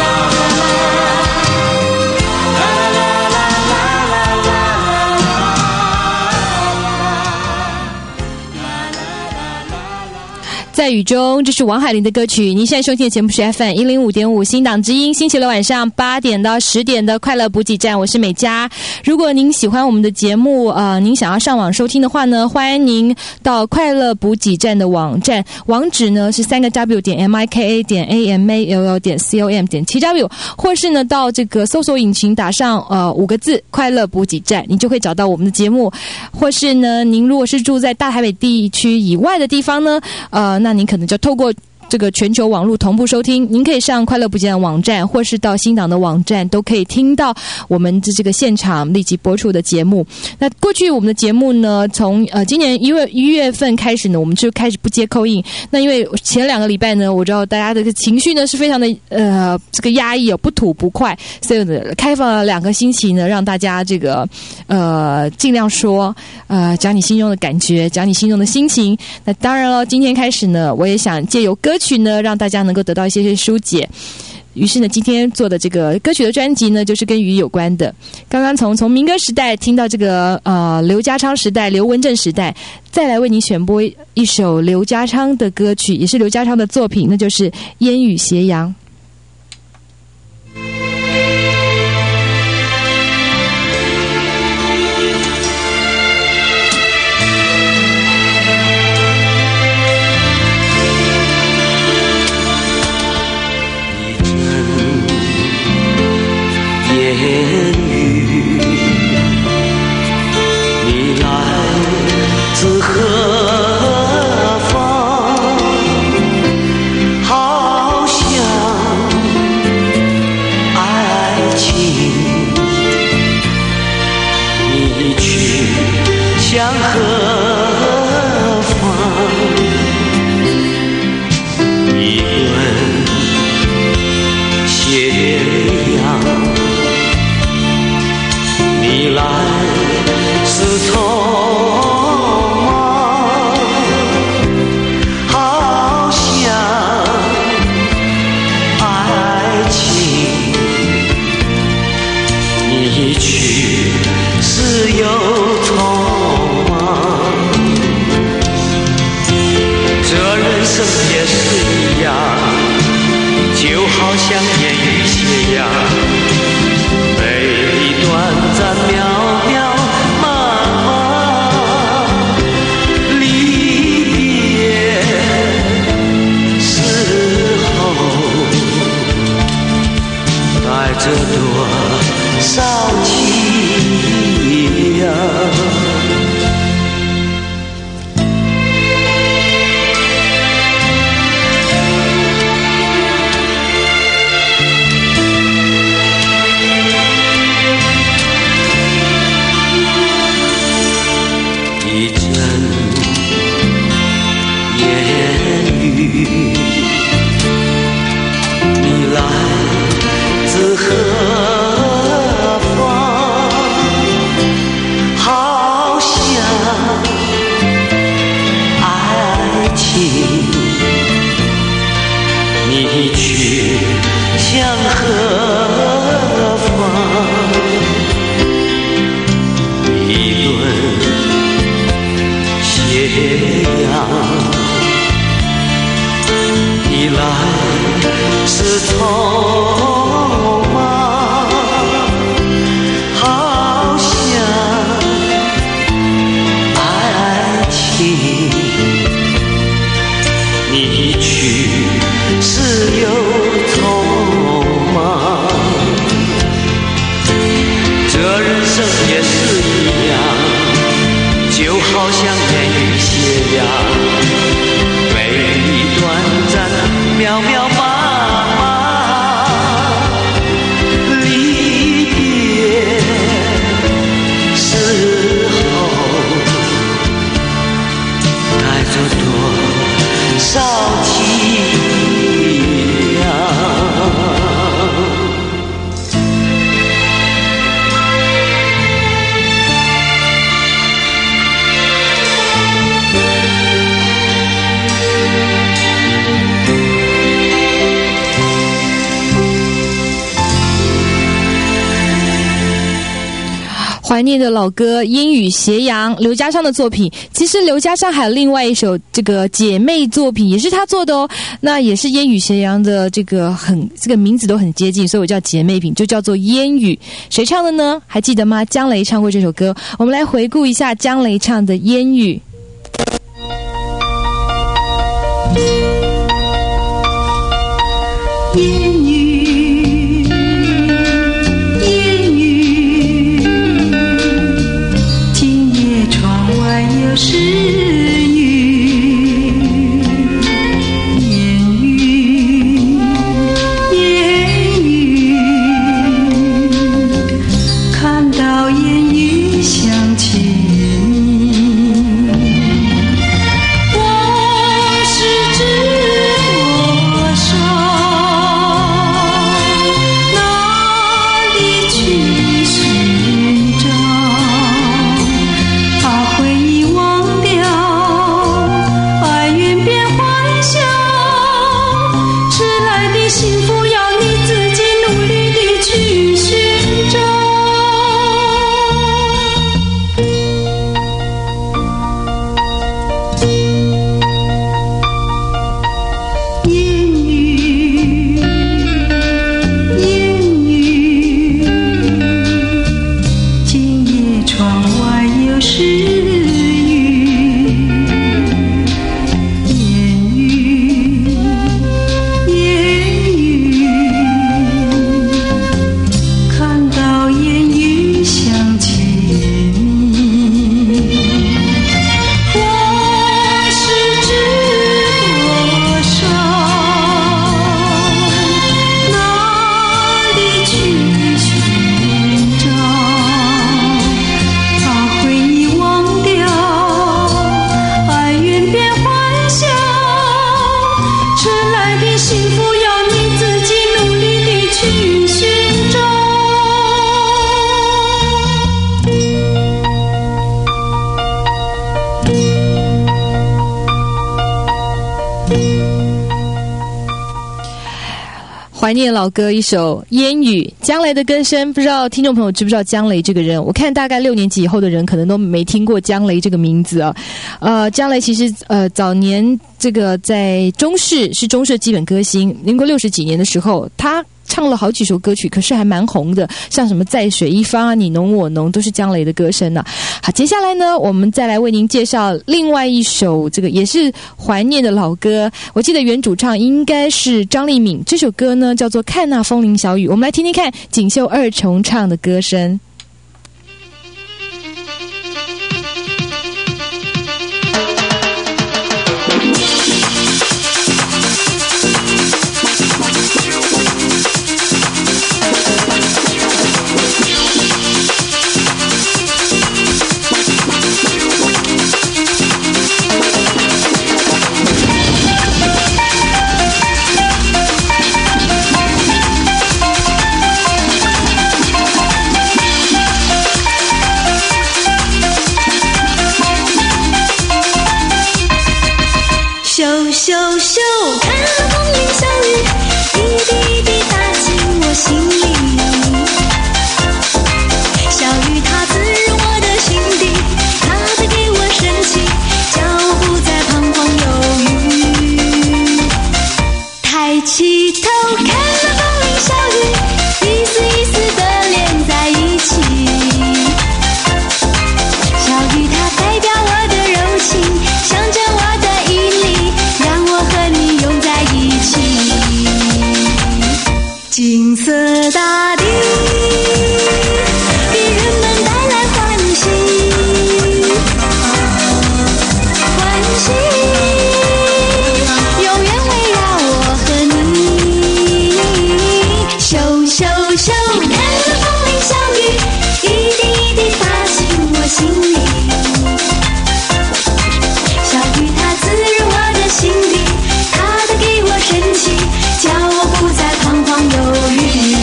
在雨中，这是王海玲的歌曲。您现在收听的节目是 FM105.5 新党之音，星期六晚上8点到10点的快乐补给站，我是美嘉。如果您喜欢我们的节目，您想要上网收听的话呢，欢迎您到快乐补给站的网站，网址呢是3个W.MIKA.AMALL.COM.tw， 或是呢到这个搜索引擎打上5个字快乐补给站，你就会找到我们的节目。或是呢，您如果是住在大台北地区以外的地方呢，那您可能就透过这个全球网络同步收听，您可以上快乐补给站网站，或是到新党的网站，都可以听到我们的这个现场立即播出的节目。那过去我们的节目呢，从今年一月份开始呢，我们就开始不接call in。那因为前2个礼拜呢，我知道大家的情绪呢是非常的这个压抑不吐不快，所以呢开放了2个星期呢，让大家这个尽量说讲你心中的感觉，讲你心中的心情。那当然了，今天开始呢，我也想借由歌曲呢，让大家能够得到一些疏解。于是呢，今天做的这个歌曲的专辑呢，就是跟雨有关的。刚刚从民歌时代听到这个刘家昌时代、刘文正时代，再来为你选播一首刘家昌的歌曲，也是刘家昌的作品，那就是《烟雨斜阳》。 情你去向何方？一轮斜阳，你来是匆忙，好像爱情。你去是又匆忙，这人生也是一样，就好像烟雨斜阳，美丽短暂，渺渺茫茫，离别时候带着多少凄凉。 怀念的老歌《烟雨斜阳》，刘家昌的作品。其实刘家昌还有另外一首这个姐妹作品，也是他做的哦。那也是《烟雨斜阳》的这个名字都很接近，所以我叫姐妹品，就叫做烟雨。谁唱的呢？还记得吗？江雷唱过这首歌。我们来回顾一下江雷唱的《烟雨》。 烟雨，烟雨，今夜窗外又是雨。烟雨，烟雨，看到烟雨想起你。往事知多少？ 怀念老歌一首《烟雨》，江雷的歌声，不知道听众朋友知不知道江雷这个人？我看大概6年级以后的人可能都没听过江雷这个名字啊。江雷其实早年这个在中视是中视基本歌星，民国60几年的时候，他唱了好几首歌曲，可是还蛮红的，像什么在水一方啊、你侬我侬，都是江雷的歌声啊。好，接下来呢，我们再来为您介绍另外一首这个也是怀念的老歌。我记得原主唱应该是张丽敏，这首歌呢叫做《看那风铃小雨》，我们来听听看锦绣二重唱的歌声。 咻咻咻，看了风铃小雨，一滴一滴打进我心里。小雨它滋润我的心底，它带给我生气，叫我不再彷徨犹豫。抬起头，看了风铃小雨，一丝一丝的连在一起。小雨它代表我的柔情，象征我的毅力，让我和你拥在一起。金色大地给人们带来欢喜，欢喜永远围绕我和你。咻咻咻，看了风铃小雨，一滴一滴打进我心里。小雨它滋润我的心底，它带给我生气，叫我不再彷徨犹豫。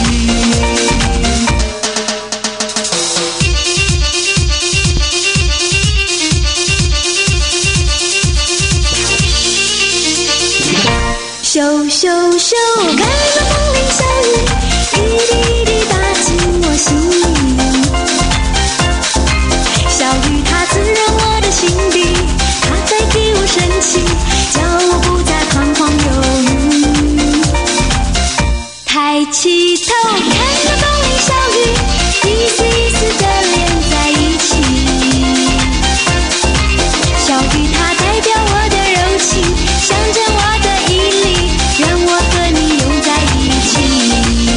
咻咻咻，看了风铃小雨，一滴一滴打进我心里。小雨它滋润我的心底，它带给我生气，叫我不再彷徨犹豫。抬起头，看了风铃小雨，一丝一丝的连在一起。小雨它代表我的柔情，象征我的毅力，让我和你拥在一起。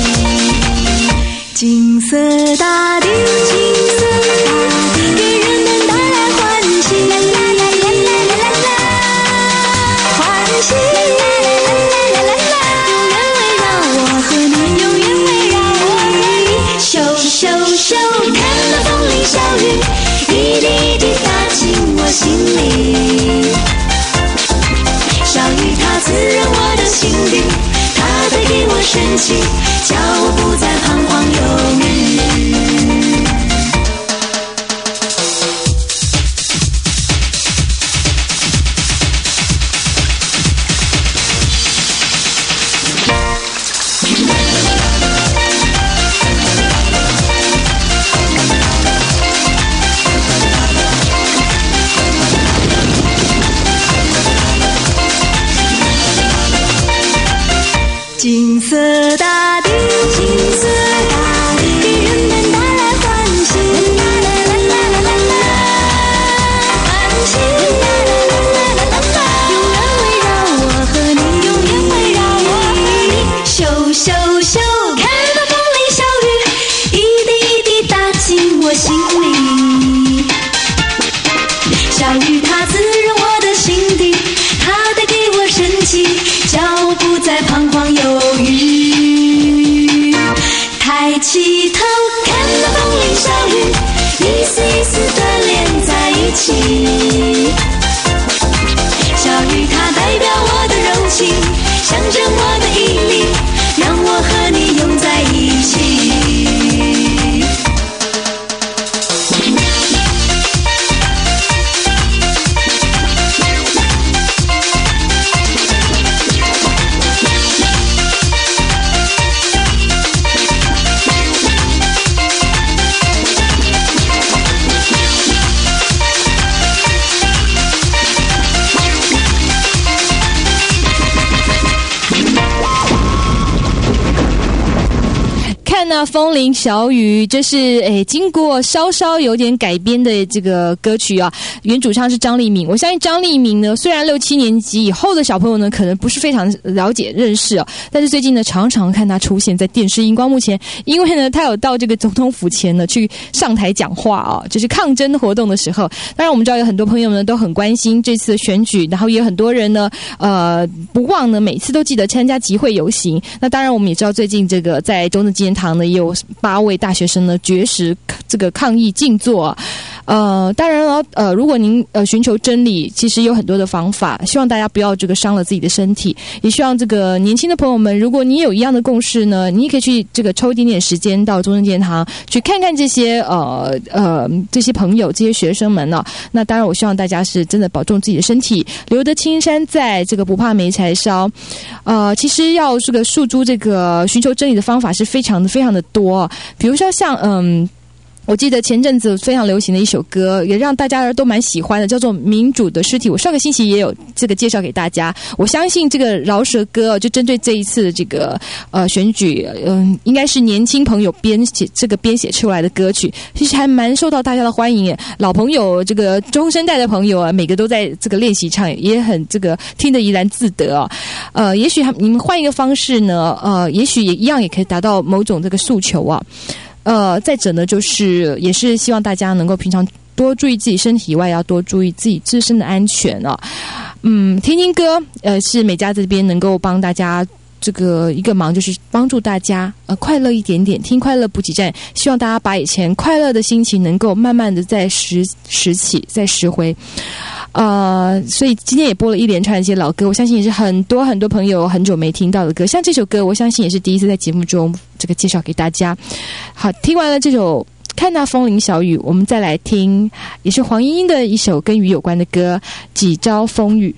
金色大地，金色大地给人们带来欢喜，啦啦啦啦啦啦啦，欢喜啦啦啦啦啦，永远围绕我和你，永远围绕我和你。咻咻咻，看了风铃小雨，一滴一滴打进我心里。小雨它滋润我的心底，它带给我生气，叫我不再彷徨犹豫。金色大地，金色大地给人们带来欢喜，啦啦啦啦啦啦啦，欢喜啦啦啦啦啦啦，永远围绕我和你，永远围绕我和你。咻咻咻，看了风铃小雨，一滴一滴打进我心里。小雨它滋润我的心底，它带给我生气，叫我不再彷徨犹豫。抬起头，看了风铃小雨，一丝一丝的连在一起。小雨它代表我的柔情，象征我的毅力，让我和你拥在一起。 那风铃小雨，这是经过稍稍有点改编的这个歌曲啊，原主唱是张立敏。我相信张立敏呢，虽然6、7年级以后的小朋友呢，可能不是非常了解认识哦，但是最近呢，常常看他出现在电视荧光幕前，因为呢，他有到这个总统府前呢去上台讲话啊，就是抗争活动的时候。当然，我们知道有很多朋友呢都很关心这次的选举，然后也有很多人呢，不忘呢每次都记得参加集会游行。那当然，我们也知道最近这个在中正纪念堂呢，也有8位大学生呢绝食这个抗议静坐。 当然了，如果您寻求真理，其实有很多的方法，希望大家不要这个伤了自己的身体，也希望这个年轻的朋友们，如果你有一样的共识呢，你也可以去这个抽一点点时间到中正纪念堂去看看这些这些朋友、这些学生们呢。那当然，我希望大家是真的保重自己的身体，留得青山在，这个不怕没柴烧。其实要这个诉诸这个寻求真理的方法是非常的多，比如说像我记得前阵子非常流行的一首歌，也让大家都蛮喜欢的，叫做《民主的尸体》。我上个星期也有这个介绍给大家。我相信这个饶舌歌就针对这一次的这个选举，应该是年轻朋友编写出来的歌曲，其实还蛮受到大家的欢迎耶。老朋友这个中生代的朋友啊，每个都在这个练习唱，也很这个听得怡然自得啊。也许你们换一个方式呢，也许也一样也可以达到某种这个诉求啊。再者呢，就是也是希望大家能够平常多注意自己身体以外，要多注意自己自身的安全啊。听听歌，是美嘉这边能够帮大家这个一个忙，就是帮助大家快乐一点点，听快乐补给站。希望大家把以前快乐的心情能够慢慢的再拾起，再拾回。所以今天也播了一连串的一些老歌，我相信也是很多朋友很久没听到的歌。像这首歌，我相信也是第一次在节目中这个介绍给大家。好，听完了这首《看那风铃小雨》，我们再来听，也是黄莺莺的一首跟雨有关的歌，《几朝风雨》。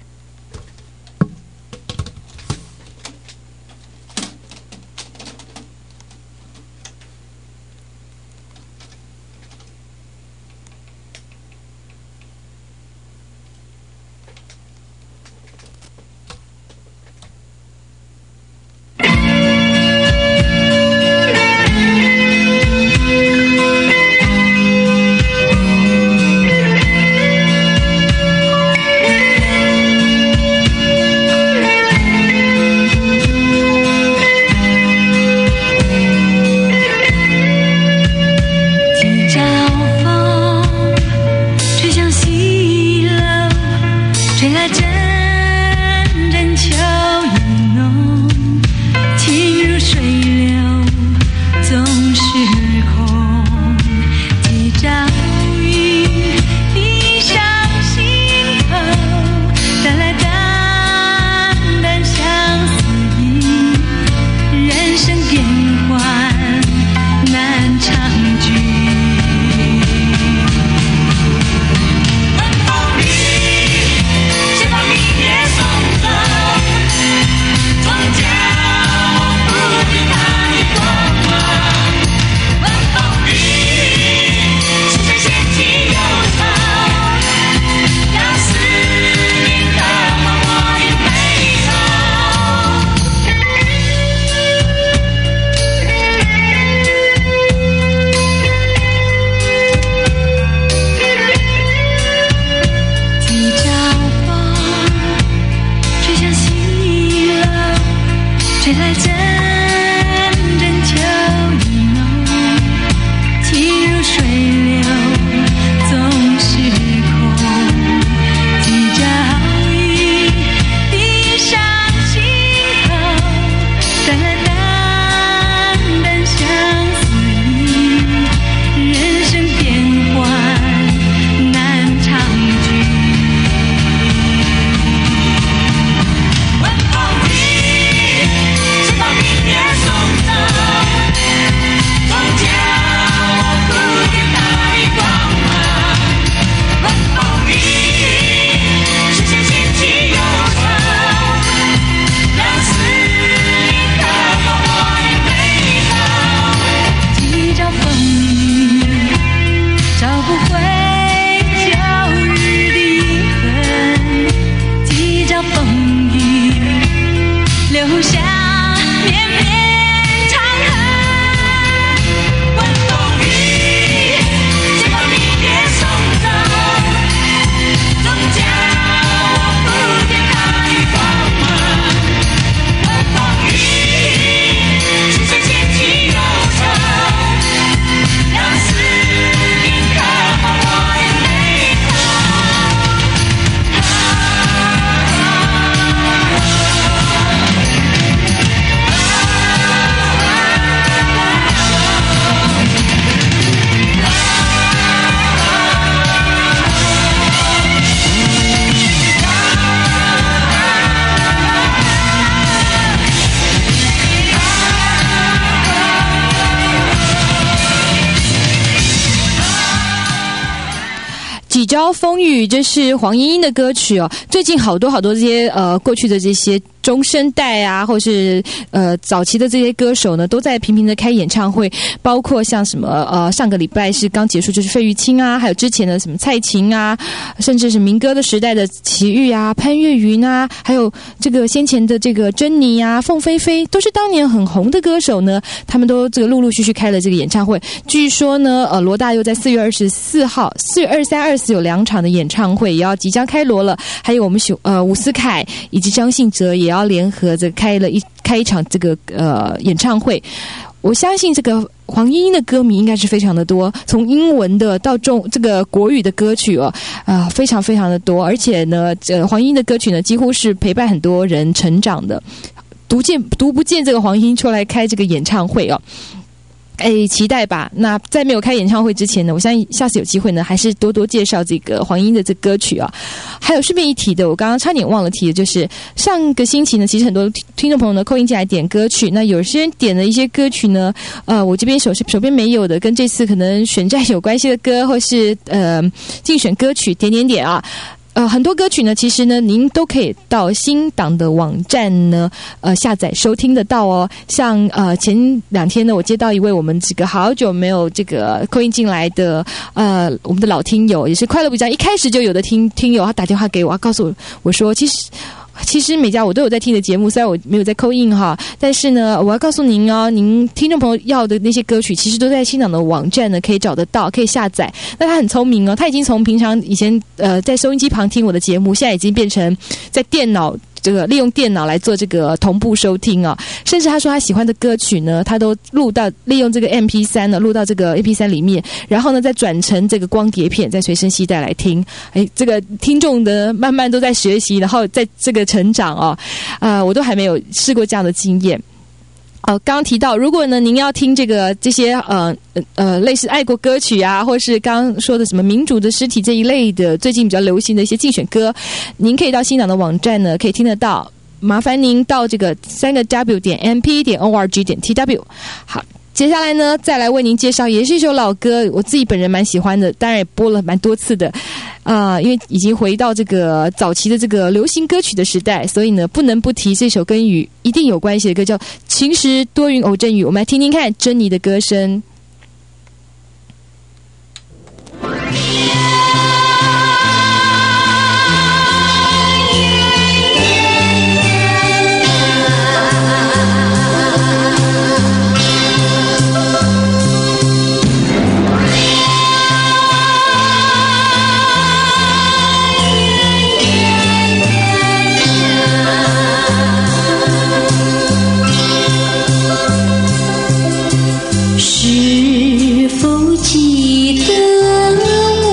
问风雨，是否你交风雨，这是黄莺莺的歌曲哦。最近好多这些过去的这些中生代啊，或是早期的这些歌手呢，都在频频的开演唱会，包括像什么上个礼拜是刚结束就是费玉清啊，还有之前的什么蔡琴啊，甚至是民歌的时代的齐豫啊、潘越云啊，还有这个先前的这个珍妮啊、凤飞飞，都是当年很红的歌手呢，他们都这个陆陆续续开了这个演唱会。据说呢，罗大佑在4月24号、4月23、24有2场的演唱会也要即将开锣了，还有我们伍思凯以及张信哲也要联合着开一场这个演唱会。我相信这个黄莺莺的歌迷应该是非常的多，从英文的到这个国语的歌曲非常的多，而且呢，黄莺莺的歌曲呢，几乎是陪伴很多人成长的。独不见这个黄莺莺出来开这个演唱会哦。期待吧。那在没有开演唱会之前呢，我相信下次有机会呢，还是多多介绍这个黄莺的这歌曲啊。还有顺便一提的，我刚刚差点忘了提的，就是上个星期呢，其实很多听众朋友呢扣音进来点歌曲，那有些人点了一些歌曲呢，我这边手边没有的，跟这次可能选战有关系的歌，或是竞选歌曲点啊。很多歌曲呢，其实呢，您都可以到新党的网站呢，下载收听得到哦。像前2天呢，我接到一位我们这个好久没有这个扣音进来的我们的老听友，也是快乐不讲一开始就有的听友，他打电话给我，他告诉我说，其实每家我都有在听的节目，虽然我没有在扣印哈，但是呢，我要告诉您哦，您听众朋友要的那些歌曲，其实都在新党的网站呢可以找得到，可以下载。那他很聪明哦，他已经从平常以前在收音机旁听我的节目，现在已经变成在电脑。这个利用电脑来做这个同步收听啊，甚至他说他喜欢的歌曲呢，他都利用这个 MP3 呢录到这个 MP3 里面，然后呢再转成这个光碟片，再随身携带来听。这个听众的慢慢都在学习，然后在这个成长啊，我都还没有试过这样的经验。刚刚提到，如果呢您要听这些类似爱国歌曲啊，或是刚刚说的什么民主的尸体这一类的最近比较流行的一些竞选歌，您可以到新党的网站呢可以听得到。麻烦您到这个3w.mp.org.tw。好，接下来呢再来为您介绍，也是一首老歌，我自己本人蛮喜欢的，当然也播了蛮多次的。因为已经回到这个早期的这个流行歌曲的时代，所以呢不能不提这首跟雨一定有关系的歌，叫《晴时多云偶阵雨》。我们来听听看珍妮的歌声。 是否记得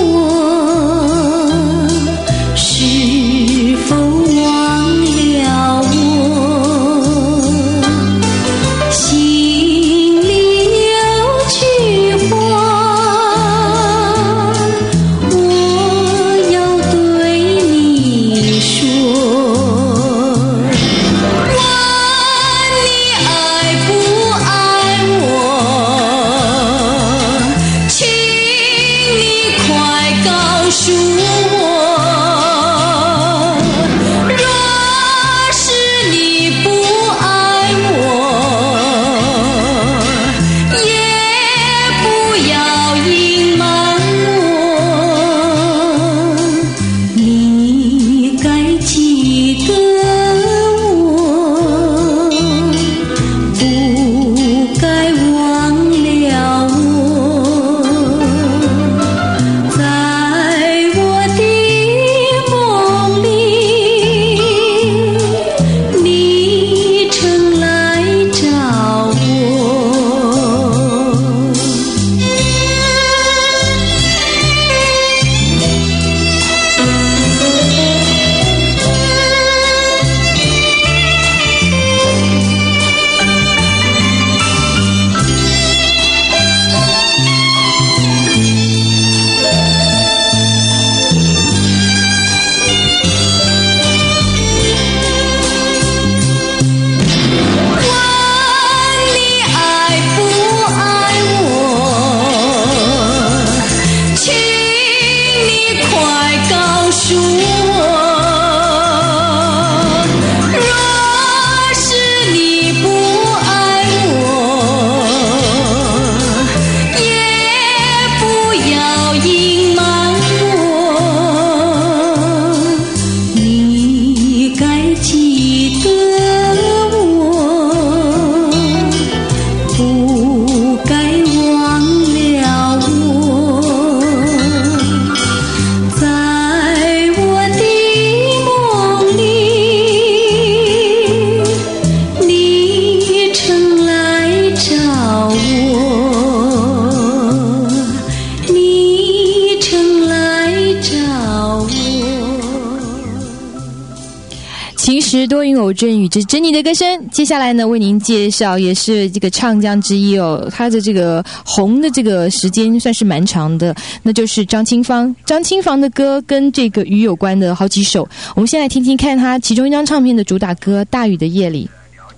是多云偶阵雨之珍妮的歌声。接下来呢，为您介绍也是这个唱将之一哦，他的这个红的这个时间算是蛮长的，那就是张清芳。张清芳的歌跟这个雨有关的好几首，我们先来听听看他其中一张唱片的主打歌《大雨的夜里》。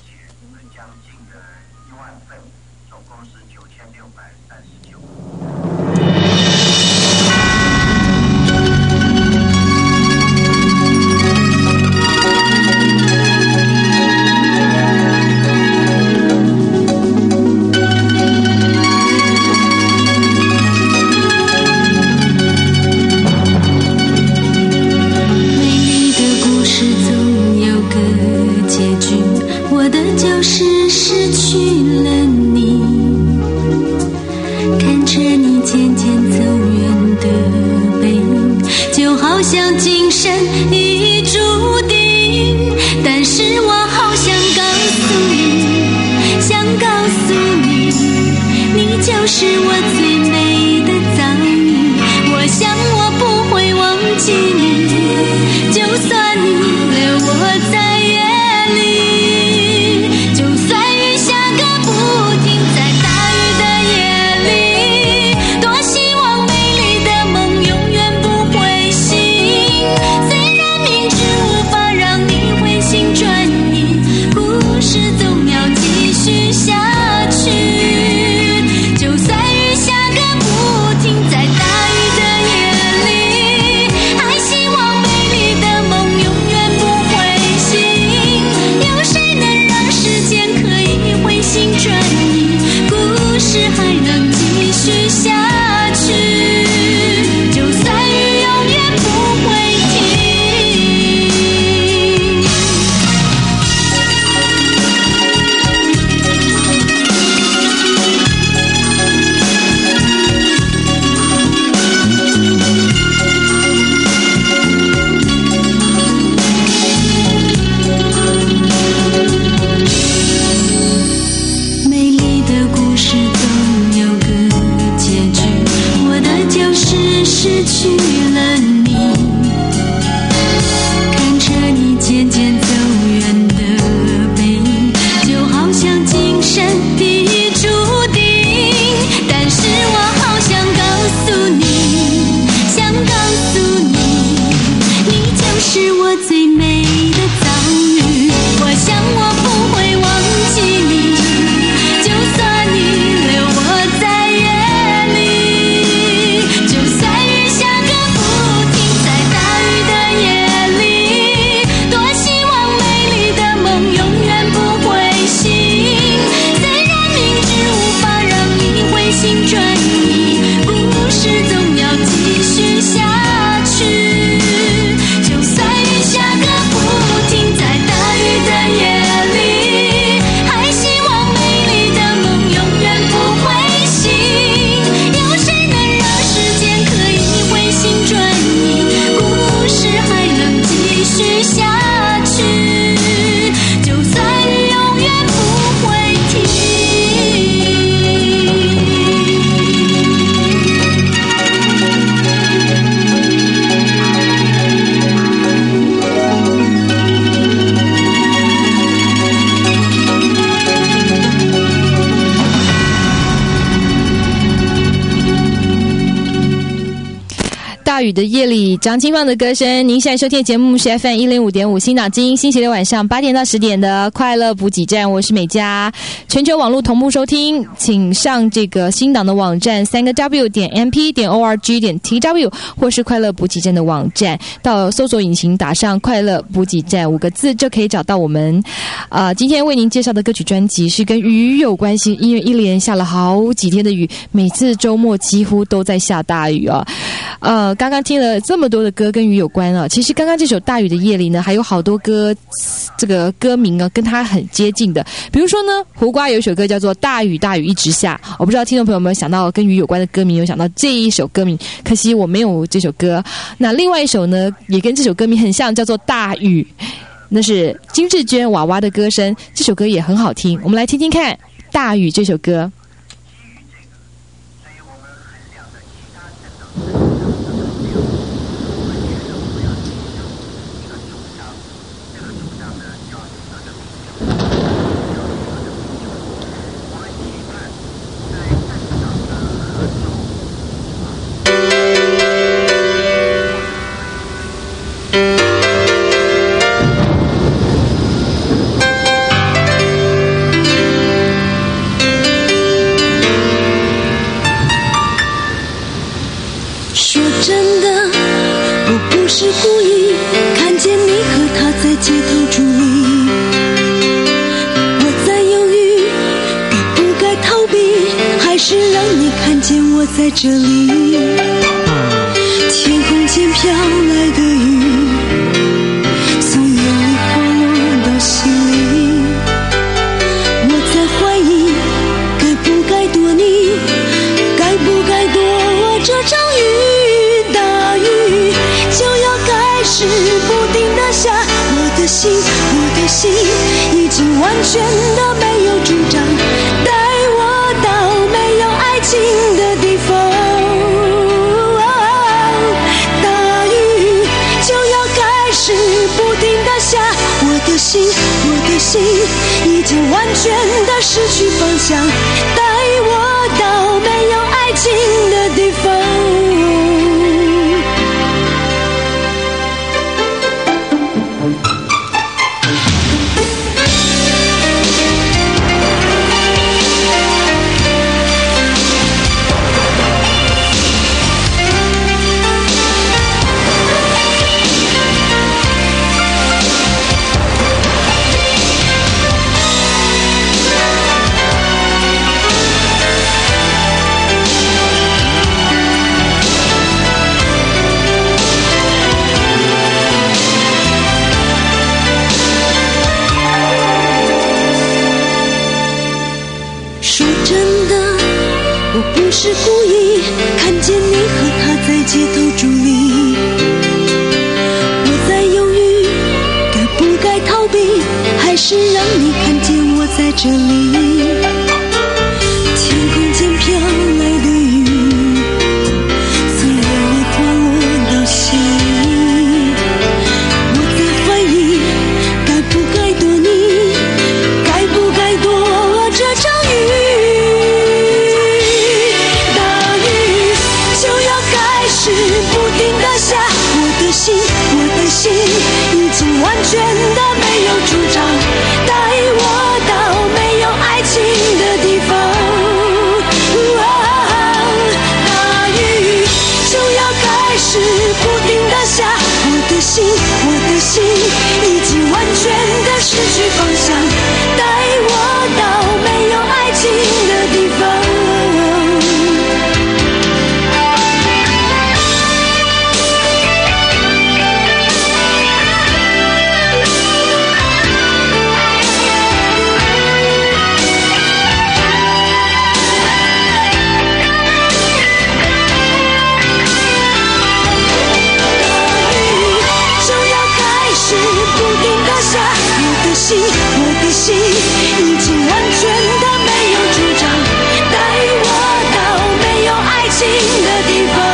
就是失去了你，看着你渐渐走远的背影，就好像今生已注定。但是我好想告诉你，想告诉你，你就是我最美的遭遇。我想我不会忘记你，就算你留我在夜里。 大雨的夜里，张清芳的歌声。您现在收听的节目是 FM 105.5新脑筋，星期六晚上8点到10点的快乐补给站，我是美嘉。全球网络同步收听，请上这个新党的网站3w.mp.org.tw 或是快乐补给站的网站，到搜索引擎打上快乐补给站5个字就可以找到我们。今天为您介绍的歌曲专辑是跟雨有关系，因为一连下了好几天的雨，每次周末几乎都在下大雨啊。刚刚听了这么多的歌跟雨有关啊，其实刚刚这首《大雨的夜里》呢，还有好多歌，这个歌名啊跟它很接近的。比如说呢，胡瓜有一首歌叫做《大雨大雨一直下》，我不知道听众朋友有没有想到跟雨有关的歌名，有想到这一首歌名，可惜我没有这首歌。那另外一首呢，也跟这首歌名很像，叫做《大雨》，那是金智娟娃娃的歌声，这首歌也很好听，我们来听听看《大雨》这首歌。 我在这里。天空间飘来的雨，从眼里滑落到心里。我在怀疑，该不该躲你，该不该躲这场雨？大雨就要开始不停地下，我的心已经完全的没有主张，带我到没有爱情的地方。大雨就要开始不停地下，我的心已经完全的失去方向，带我到没有爱情的地方。不是故意看见你和他在街头伫立，我在犹豫该不该逃避，还是让你看见我在这里。天空间飘来的雨，从眼里滑落到心里。我在怀疑该不该躲你，该不该躲这场雨。不停地下，我的心已经完全的没有主张，带我到没有爱情的地方。大雨就要开始不停地下，我的心已经完全的失去方向，带我到没有爱情的地方。我的心已经完全的没有主张，带我到没有爱情的地方。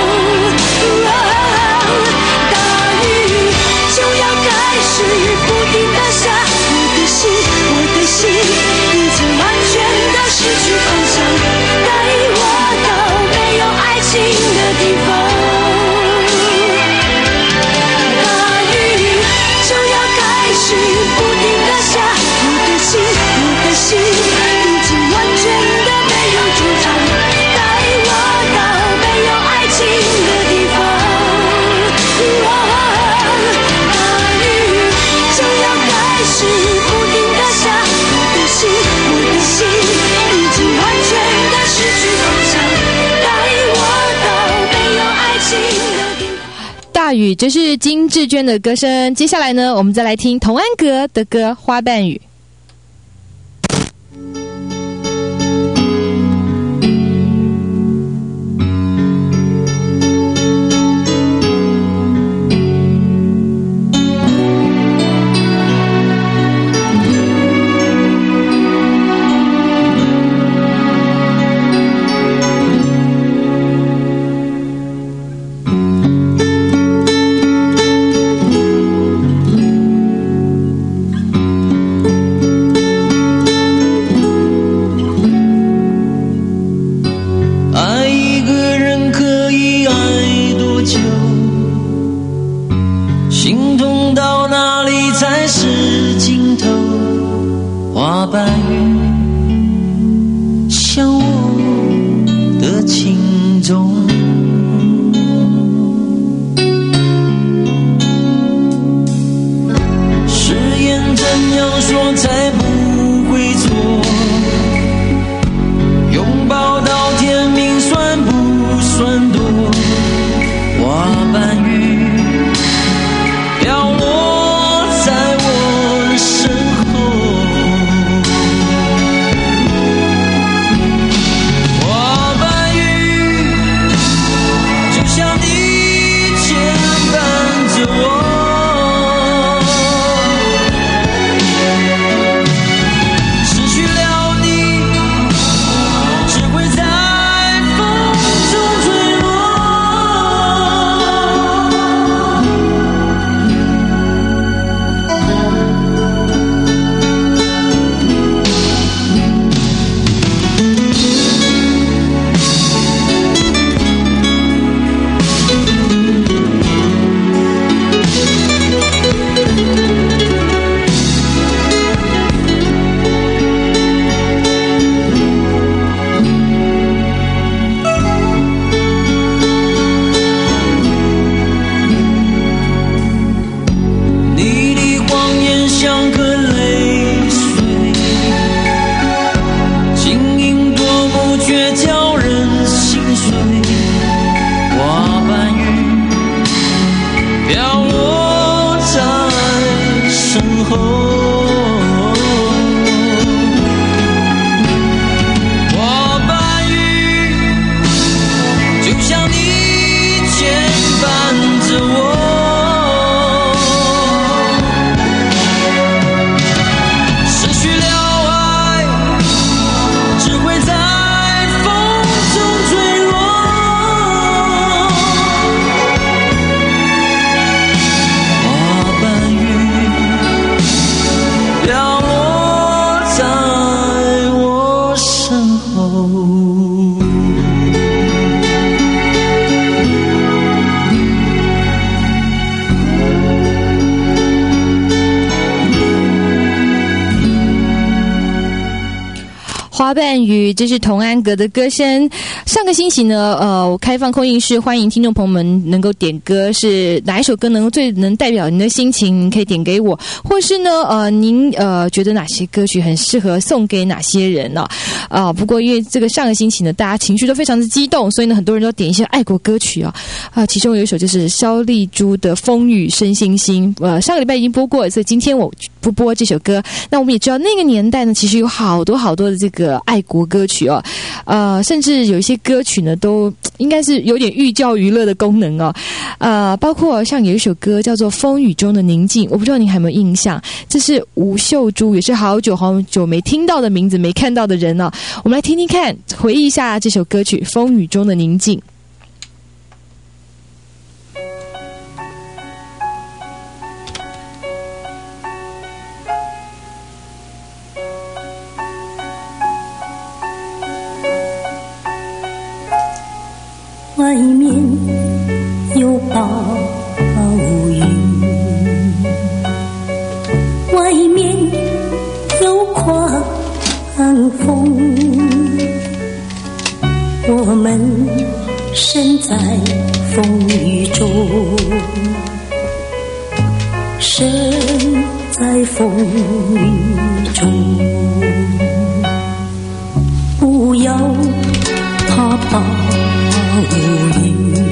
大雨就要开始不停地下，我的心已经完全的失去方向，带我到没有爱情的地方。大雨就要开始不停地下，我的心已经完全的没有主张，带我到没有爱情的地方。大雨就要开始不停地下，我的心已经完全的失去方向，带我到没有爱情的地方。 大雨，这是金智娟的歌声。接下来呢，我们再来听童安格的歌《花瓣雨》。 花瓣雨，这是童安格的歌声。上个星期呢，我开放空音室，欢迎听众朋友们能够点歌，是哪一首歌最能代表您的心情，您可以点给我，或是呢，您觉得哪些歌曲很适合送给哪些人呢？不过因为这个上个星期呢，大家情绪都非常的激动，所以呢，很多人都点一些爱国歌曲其中有一首就是萧丽珠的《风雨生星星》，上个礼拜已经播过，所以今天我不播这首歌。那我们也知道那个年代呢，其实有好多的这个爱国歌曲甚至有一些歌曲呢，都应该是有点寓教于乐的功能包括像有一首歌叫做《风雨中的宁静》，我不知道您还有没有印象？这是吴秀珠，也是好久没听到的名字，没看到的人我们来听听看，回忆一下这首歌曲《风雨中的宁静》。 外面有暴雨，外面有狂风，我们身在风雨中，身在风雨中，不要怕暴雨，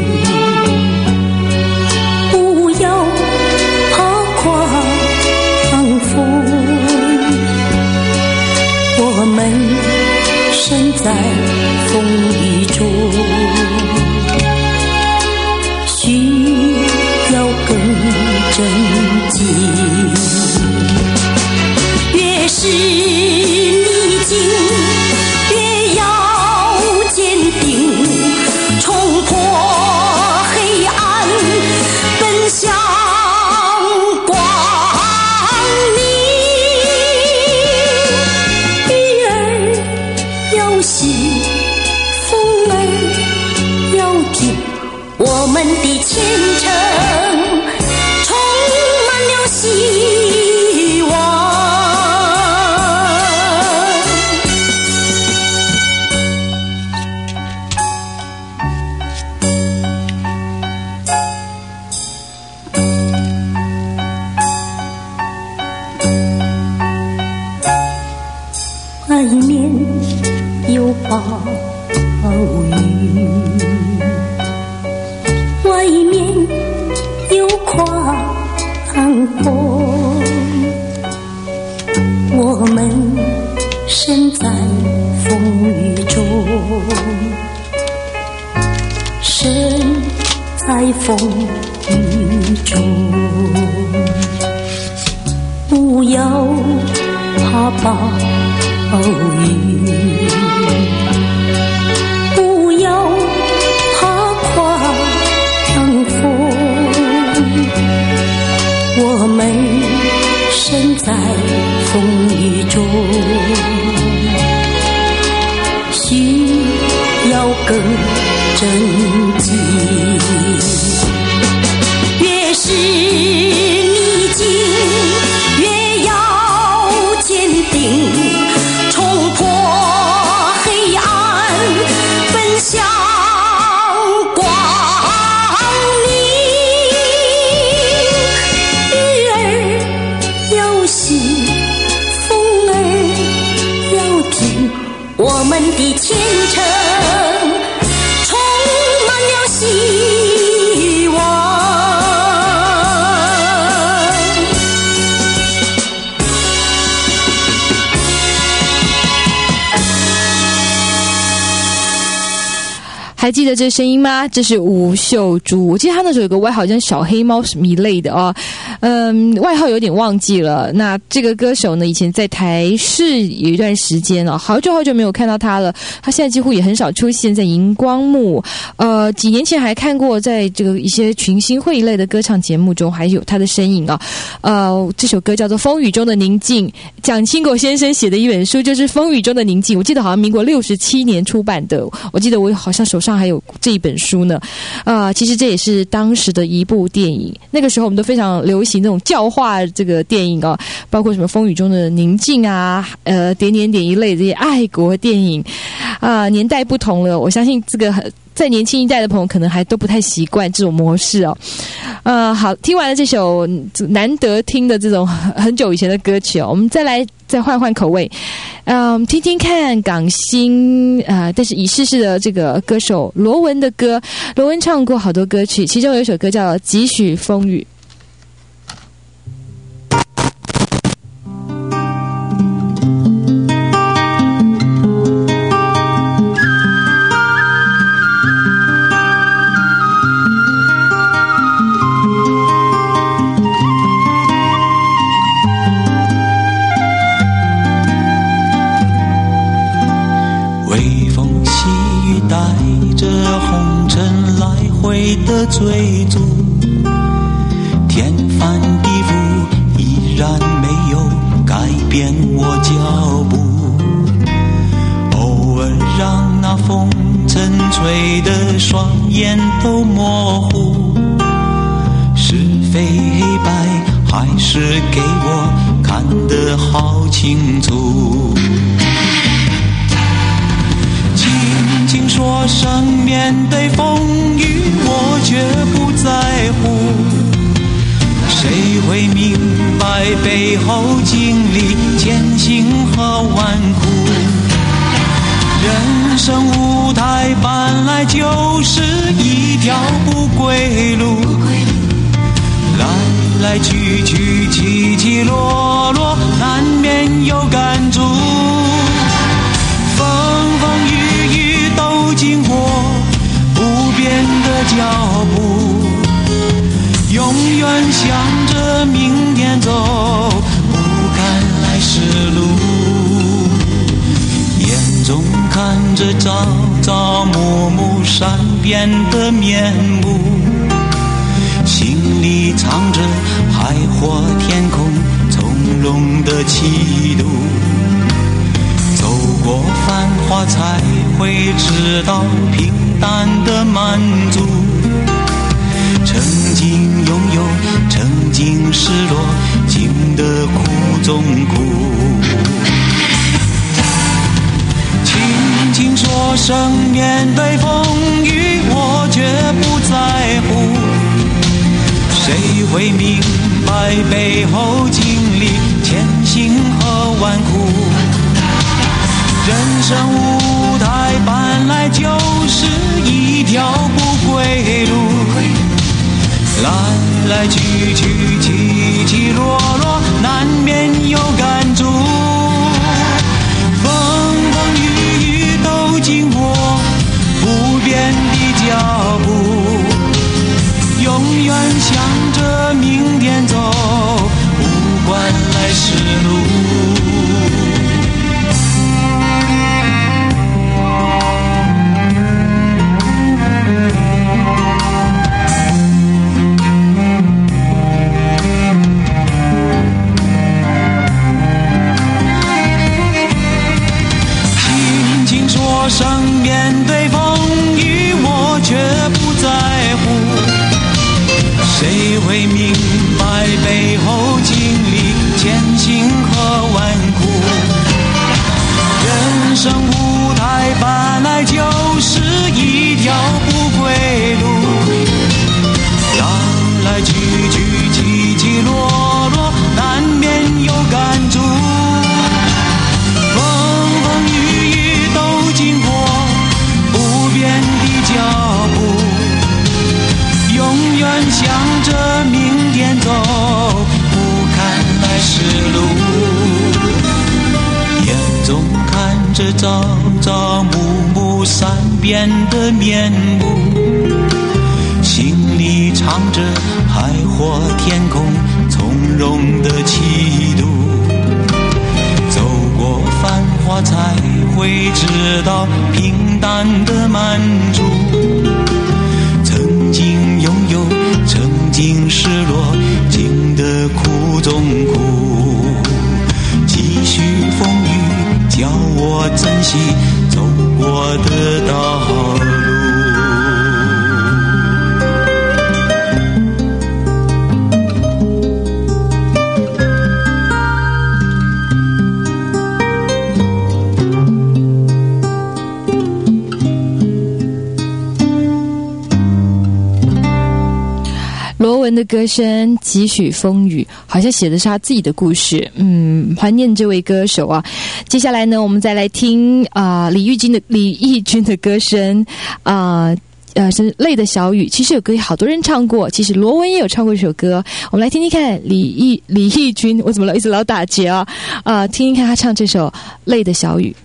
不要怕狂风，我们身在风雨中，需要更珍惜。越是逆境，越要坚定，冲破黑暗，奔向光明。雨儿要洗，风儿要停，我们的前程充满了希望。外面有暴雨，外面有狂风，我们身在风雨中，身在风雨中，不要怕暴雨，不要怕狂风，我们身在风雨中，需要更珍惜。越是逆境，越要坚定，冲破黑暗，奔向光明。雨儿要洗，风儿要停，我们的前程充满了希望。 还记得这声音吗？这是吴秀珠，我记得他那时候有个外号叫小黑猫什么一类的外号有点忘记了。那这个歌手呢，以前在台视有一段时间好久没有看到他了。他现在几乎也很少出现在荧光幕。几年前还看过在这个一些群星会一类的歌唱节目中还有他的身影这首歌叫做《风雨中的宁静》，蒋经国先生写的一本书就是《风雨中的宁静》，我记得好像民国67年出版的。我记得我好像手上还有这一本书呢。其实这也是当时的一部电影，那个时候我们都非常流行那种教化这个电影哦，包括什么《风雨中的宁静》啊，点点点一类这些爱国电影啊，年代不同了，我相信这个在年轻一代的朋友可能还都不太习惯这种模式哦。好，听完了这首难得听的这种很久以前的歌曲哦，我们再换换口味，听听看港星但是已逝世的这个歌手罗文的歌。罗文唱过好多歌曲，其中有一首歌叫《几许风雨》。 的追逐，天翻地覆，依然没有改变我脚步。偶尔让那风尘吹得双眼都模糊，是非黑白还是给我看得好清楚。轻轻说声面对风雨，我却不在乎。谁会明白背后经历艰辛和顽苦？人生舞台本来就是一条不归路，来来去去，起起落落，难免有感触。风风雨雨都经过，不变的脚步，永远向着明天走，不看来时路。眼中看着朝朝暮暮善变的面目，心里藏着海阔天空从容的气度。走过繁华才会知道平淡的满足，曾经拥有，曾经失落，经得苦中苦。轻轻说声面对风雨，我却不在乎。谁会明白背后经历艰辛和顽苦？人生舞台本来就是一条不归路，来来去去，起起落落，难免有感触。风风雨雨都经过，不变的脚步，永远向着明天走，不管来时路。说声面对风雨，我却不在乎。谁会明白背后经历艰辛和顽苦？人生舞台本来就是一条不归路，来来去去，起起落落，难免有感触。经过不变的脚步，永远向着明天走，不看来时路。眼中看着朝朝暮暮善变的面目，心里藏着海阔天空从容的气度。走过繁华才会知道平淡的满足，曾经拥有，曾经失落，经得苦中苦。几许风雨教我珍惜走过的道路。 的歌声几许风雨，好像写的是他自己的故事。怀念这位歌手啊。接下来呢，我们再来听李翊君的歌声是泪的小雨。其实有歌好多人唱过，其实罗文也有唱过这首歌。我们来听听看李翊君，我怎么一直老打结啊？听听看他唱这首泪的小雨。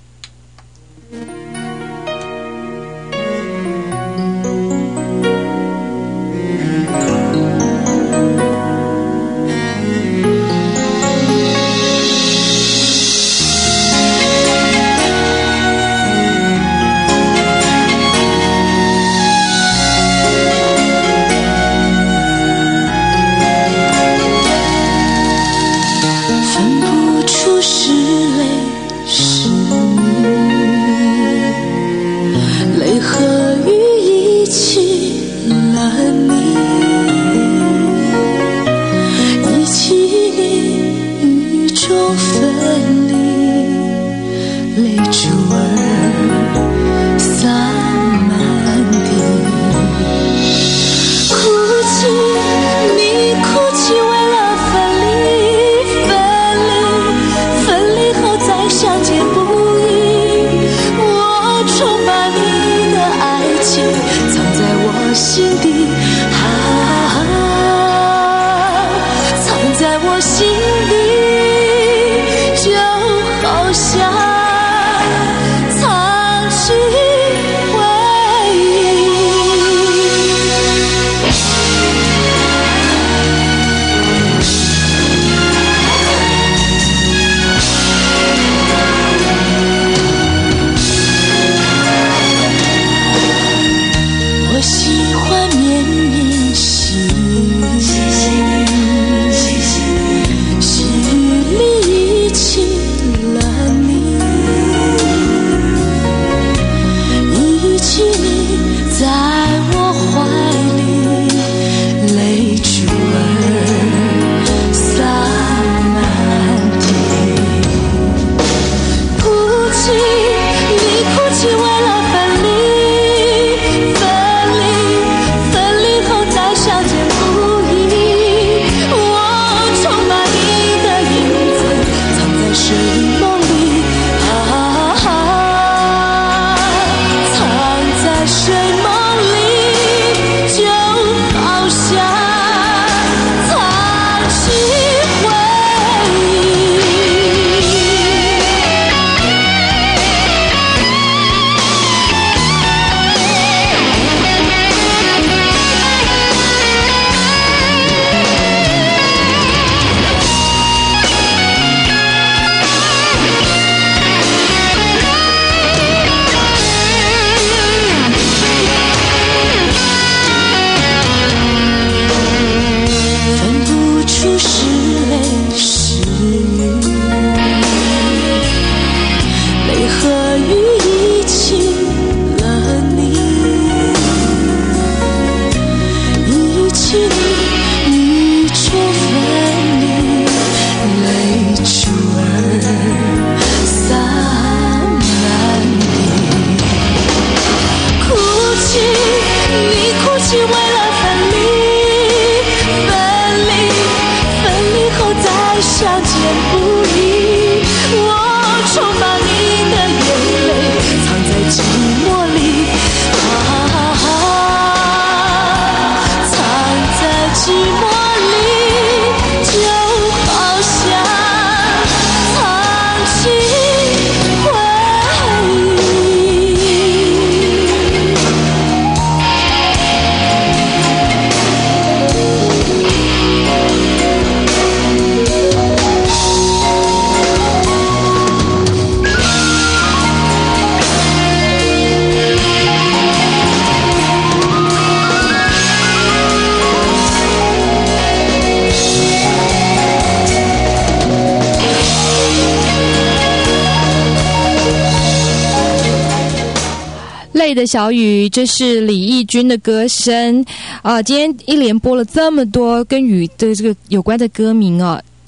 的小雨，这是李翊君的歌声今天一连播了这么多跟雨的这个有关的歌名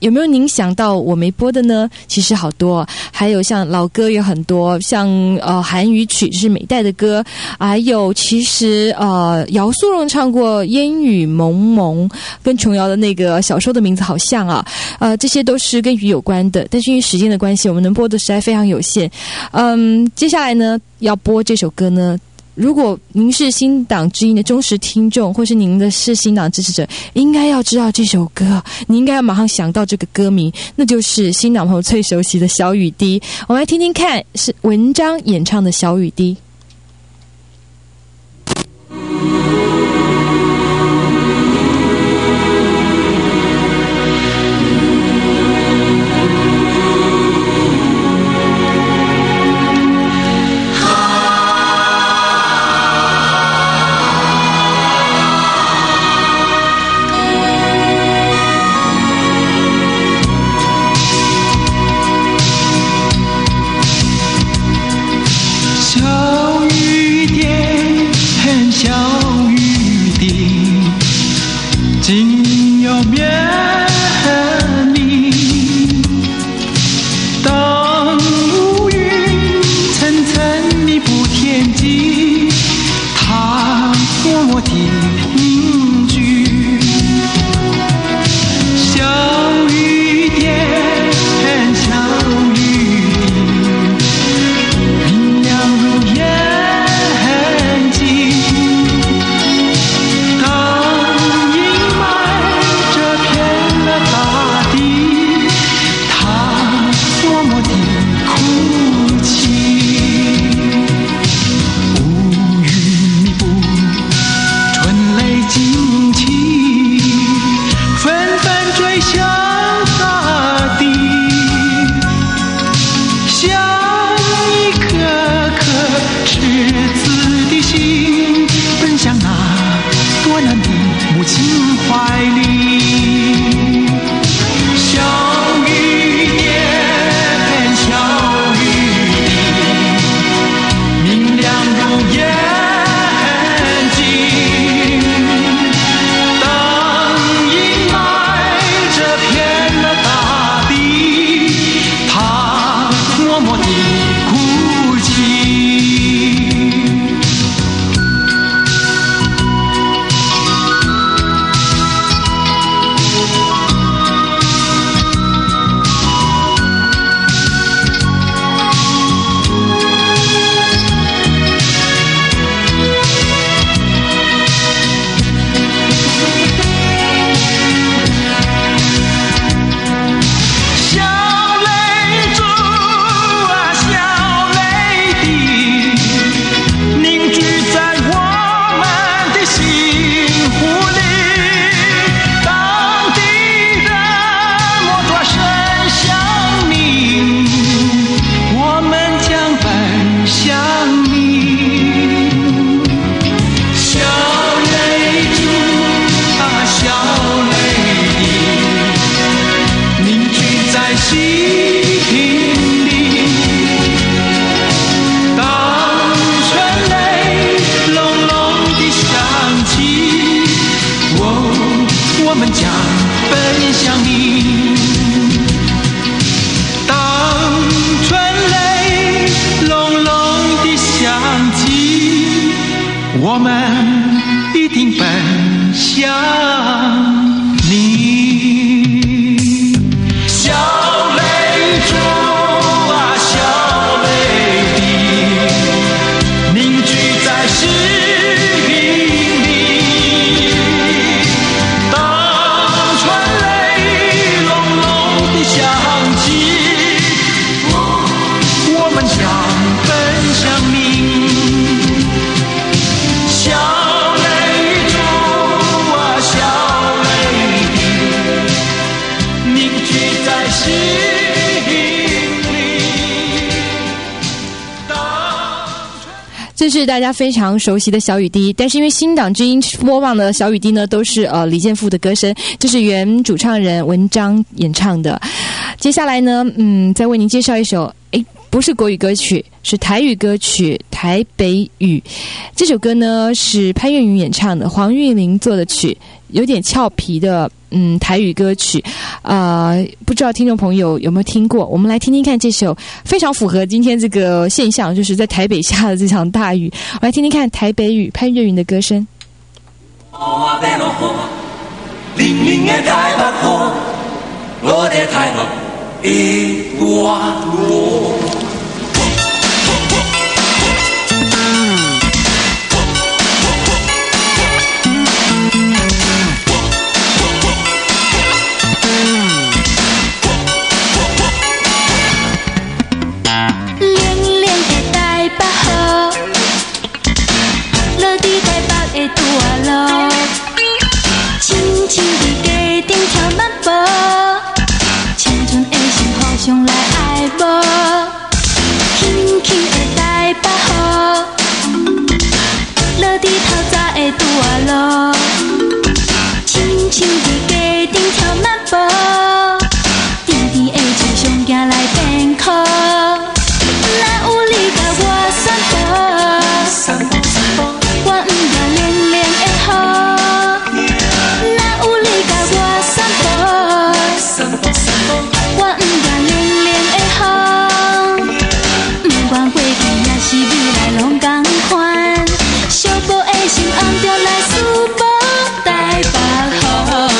有没有您想到我没播的呢？其实好多，还有像老歌有很多，像韩语曲是美代的歌，还有其实姚苏蓉唱过烟雨蒙蒙，跟琼瑶的那个小说的名字好像啊，这些都是跟雨有关的，但是因为时间的关系，我们能播的实在非常有限。接下来呢要播这首歌呢，如果您是新党之音的忠实听众，或是您是新党支持者，应该要知道这首歌，你应该要马上想到这个歌名，那就是新党朋友最熟悉的小雨滴。我们来听听看，是文章演唱的小雨滴。这是大家非常熟悉的小雨滴，但是因为新党之音播放的小雨滴呢，都是李健富的歌声，这是原主唱人文章演唱的。接下来呢，再为您介绍一首，不是国语歌曲，是台语歌曲《台北雨》。这首歌呢是潘越云演唱的，黄韵玲做的曲，有点俏皮的台语歌曲，不知道听众朋友有没有听过？我们来听听看这首非常符合今天这个现象，就是在台北下的这场大雨。我来听听看台北语潘越云的歌声。 冷冷的台北雨，我在台北的我。 上来爱无，轻轻的台北雨，落伫透早的拄啊路，轻轻伫街顶跳慢步，甜甜的情上行来变苦，哪有你甲我散步，散步散步，我不要冷冷的雨，哪有你甲我散步，散步散步。我不要冷冷的雨，不管过去也是未来拢同款，小宝的心红着来思慕台北雨。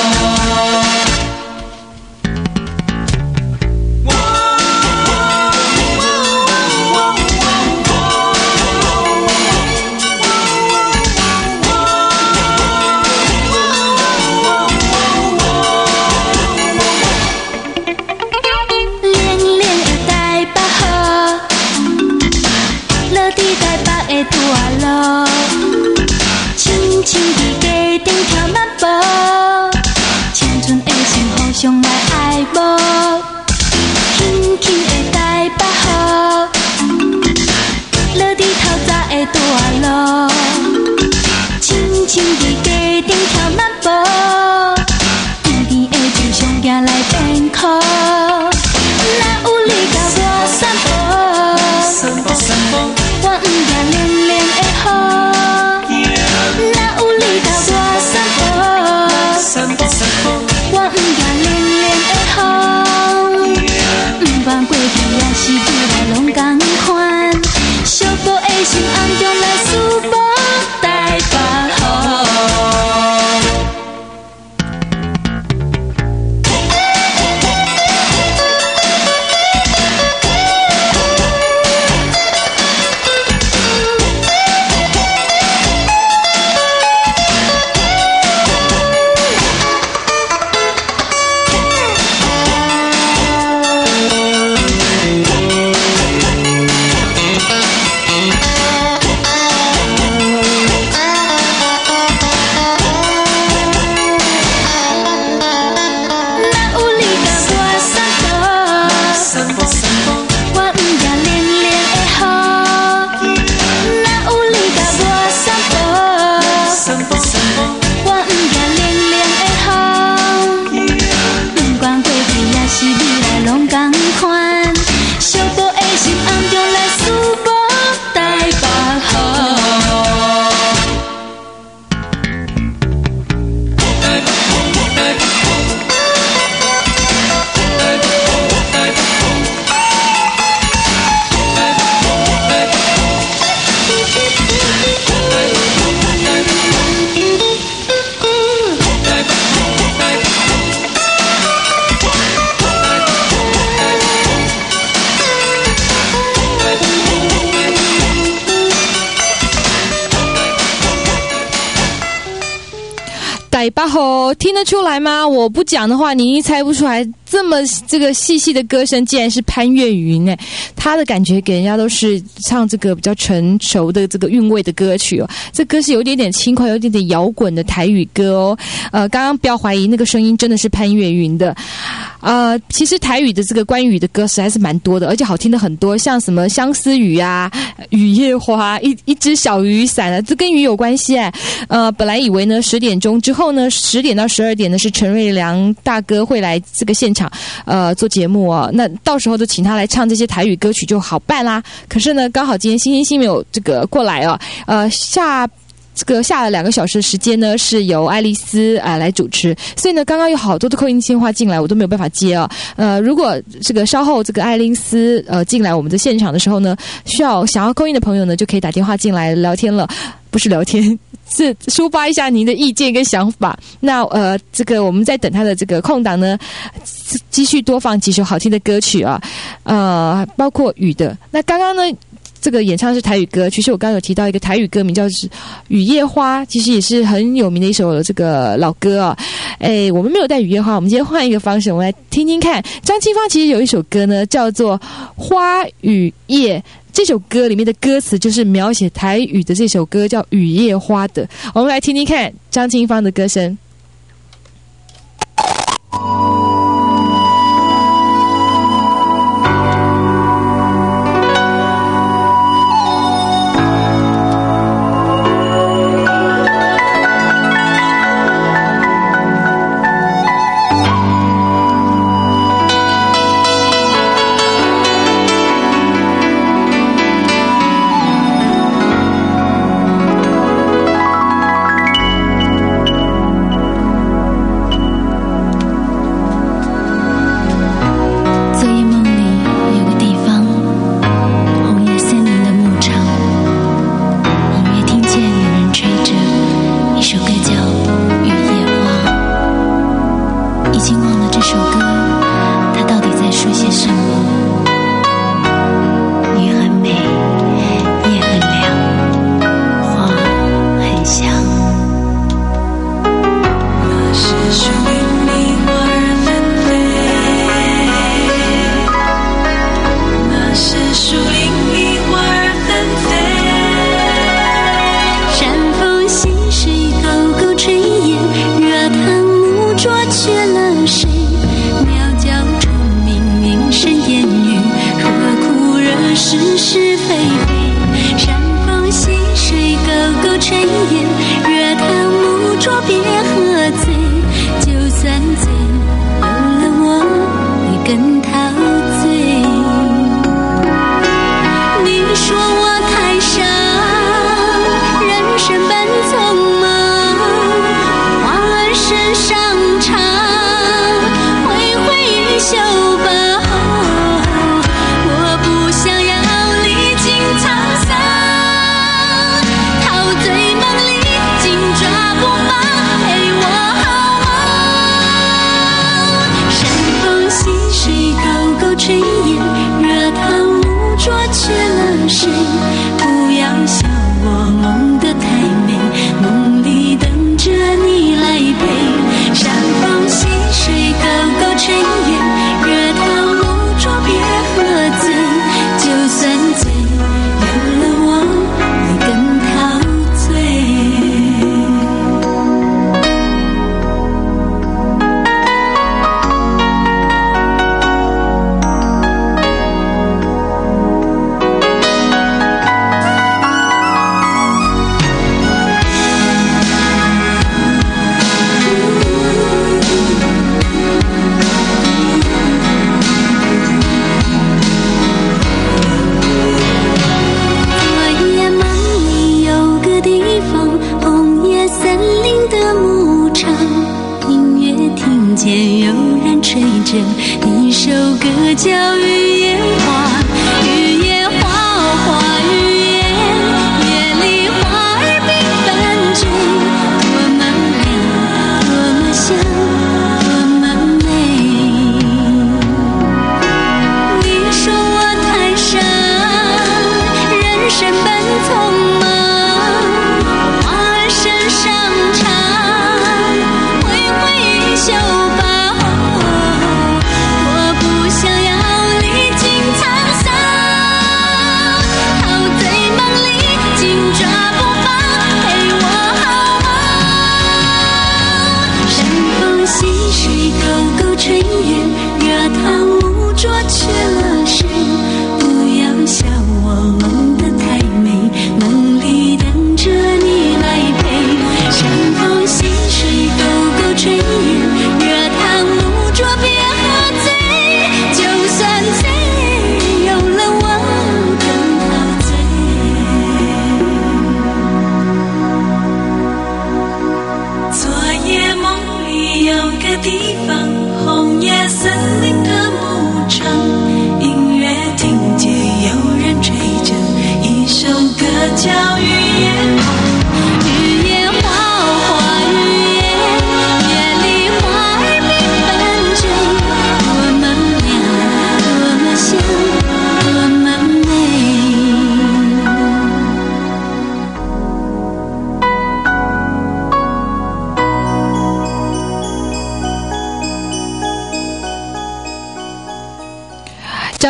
轻轻伫街顶跳慢步，青春的心互相来爱慕，轻轻的台北雨，落伫透早的拄啊路，轻轻伫街顶跳慢步，甜甜的情上行来变苦，哪有你甲我散步，散步散步，我不要冷冷的雨。哪有你甲我散步，散步散步，我不要冷冷的雨，不管过去也是未来拢同款，小宝的心红着来思慕台北雨。 台北雨听得出来吗？我不讲的话，你一定猜不出来。这么这个细细的歌声，竟然是潘越云哎！他的感觉给人家都是唱这个比较成熟的这个韵味的歌曲哦。这歌是有点点轻快，有点点摇滚的台语歌哦。刚刚不要怀疑那个声音真的是潘越云的。其实台语的这个关于雨的歌实在是蛮多的，而且好听的很多，像什么相思雨啊、雨夜花、一只小雨伞啊，这跟雨有关系哎。本来以为呢10点钟之后呢，10点到12点呢是陈瑞良大哥会来这个现场做节目哦，那到时候就请他来唱这些台语歌曲就好办啦。可是呢，刚好今天星星没有这个过来哦， 这个下了2个小时的时间呢，是由爱丽丝来主持，所以呢，刚刚有好多的扣音电话进来，我都没有办法接啊。如果这个稍后这个爱丽丝进来我们的现场的时候呢，想要扣音的朋友呢，就可以打电话进来聊天了，不是聊天，是抒发一下您的意见跟想法。那这个我们在等他的这个空档呢，继续多放几首好听的歌曲啊，包括雨的。那刚刚呢，这个演唱的是台语歌，其实我刚刚有提到一个台语歌名叫《雨夜花》，其实也是很有名的一首这个老歌啊。我们没有带雨夜花，我们今天换一个方式，我们来听听看。张清芳其实有一首歌呢，叫做《花雨夜》。这首歌里面的歌词就是描写台语的这首歌叫《雨夜花》的，我们来听听看张清芳的歌声。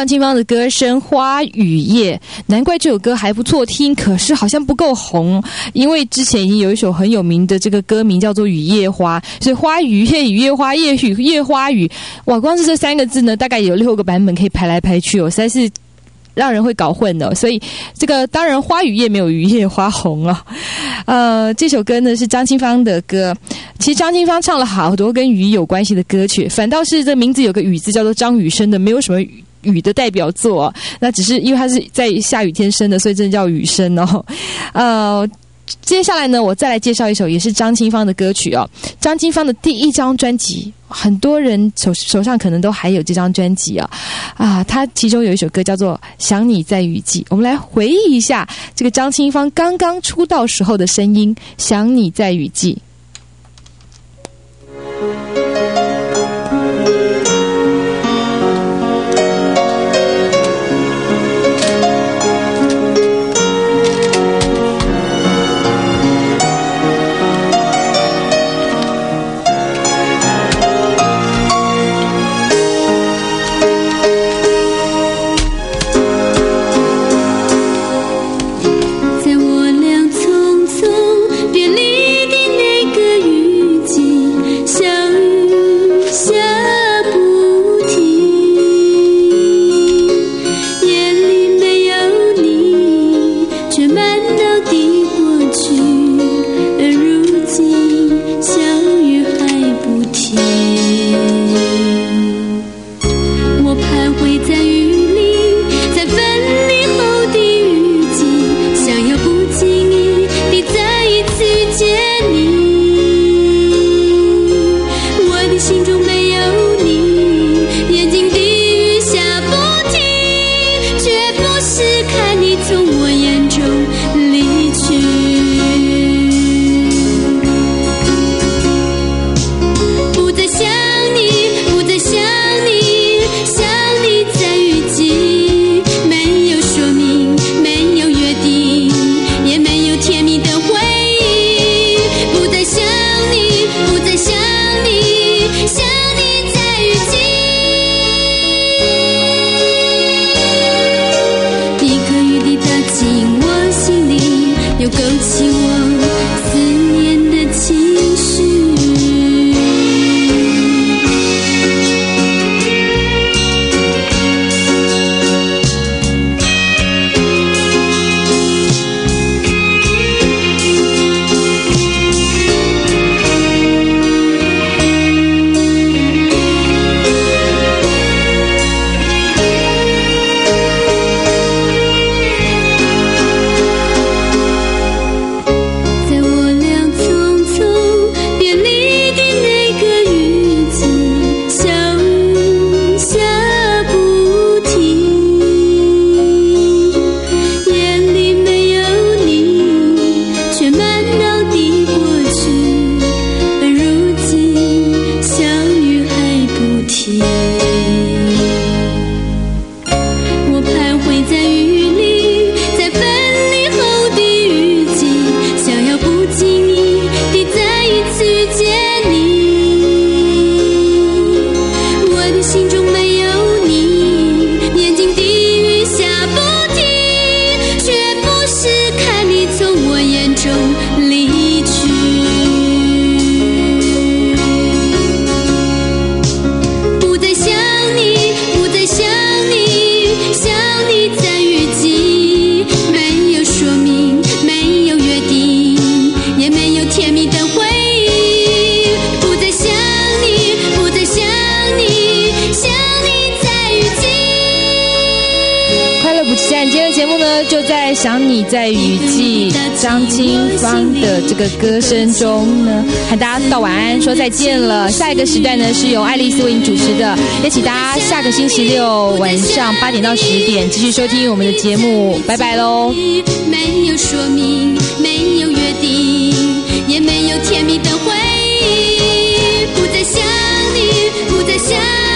张清芳的歌声《花与叶》，难怪这首歌还不错听，可是好像不够红，因为之前已经有一首很有名的这个歌名叫做《雨夜花》，所以花雨叶、雨夜花、夜雨夜花雨，哇，光是这3个字呢，大概有6个版本可以排来排去哦，实在是让人会搞混的，所以这个当然花与叶没有雨夜花红啊。这首歌呢是张清芳的歌，其实张清芳唱了好多跟雨有关系的歌曲，反倒是这名字有个雨字叫做张雨生的，没有什么雨的代表作，那只是因为它是在下雨天生的，所以真的叫雨生哦。接下来呢，我再来介绍一首也是张清芳的歌曲哦。张清芳的第1张专辑，很多人手上可能都还有这张专辑它其中有一首歌叫做《想你在雨季》，我们来回忆一下这个张清芳刚刚出道时候的声音，《想你在雨季》。就在想你在雨季，张清芳的这个歌声中呢，和大家道晚安，说再见了。下一个时段呢是由爱丽丝为你主持的，也请大家下个星期六晚上8点到10点继续收听我们的节目，拜拜喽。 没有说明，没有约定，也没有甜蜜的回忆，不再想你，不再想你。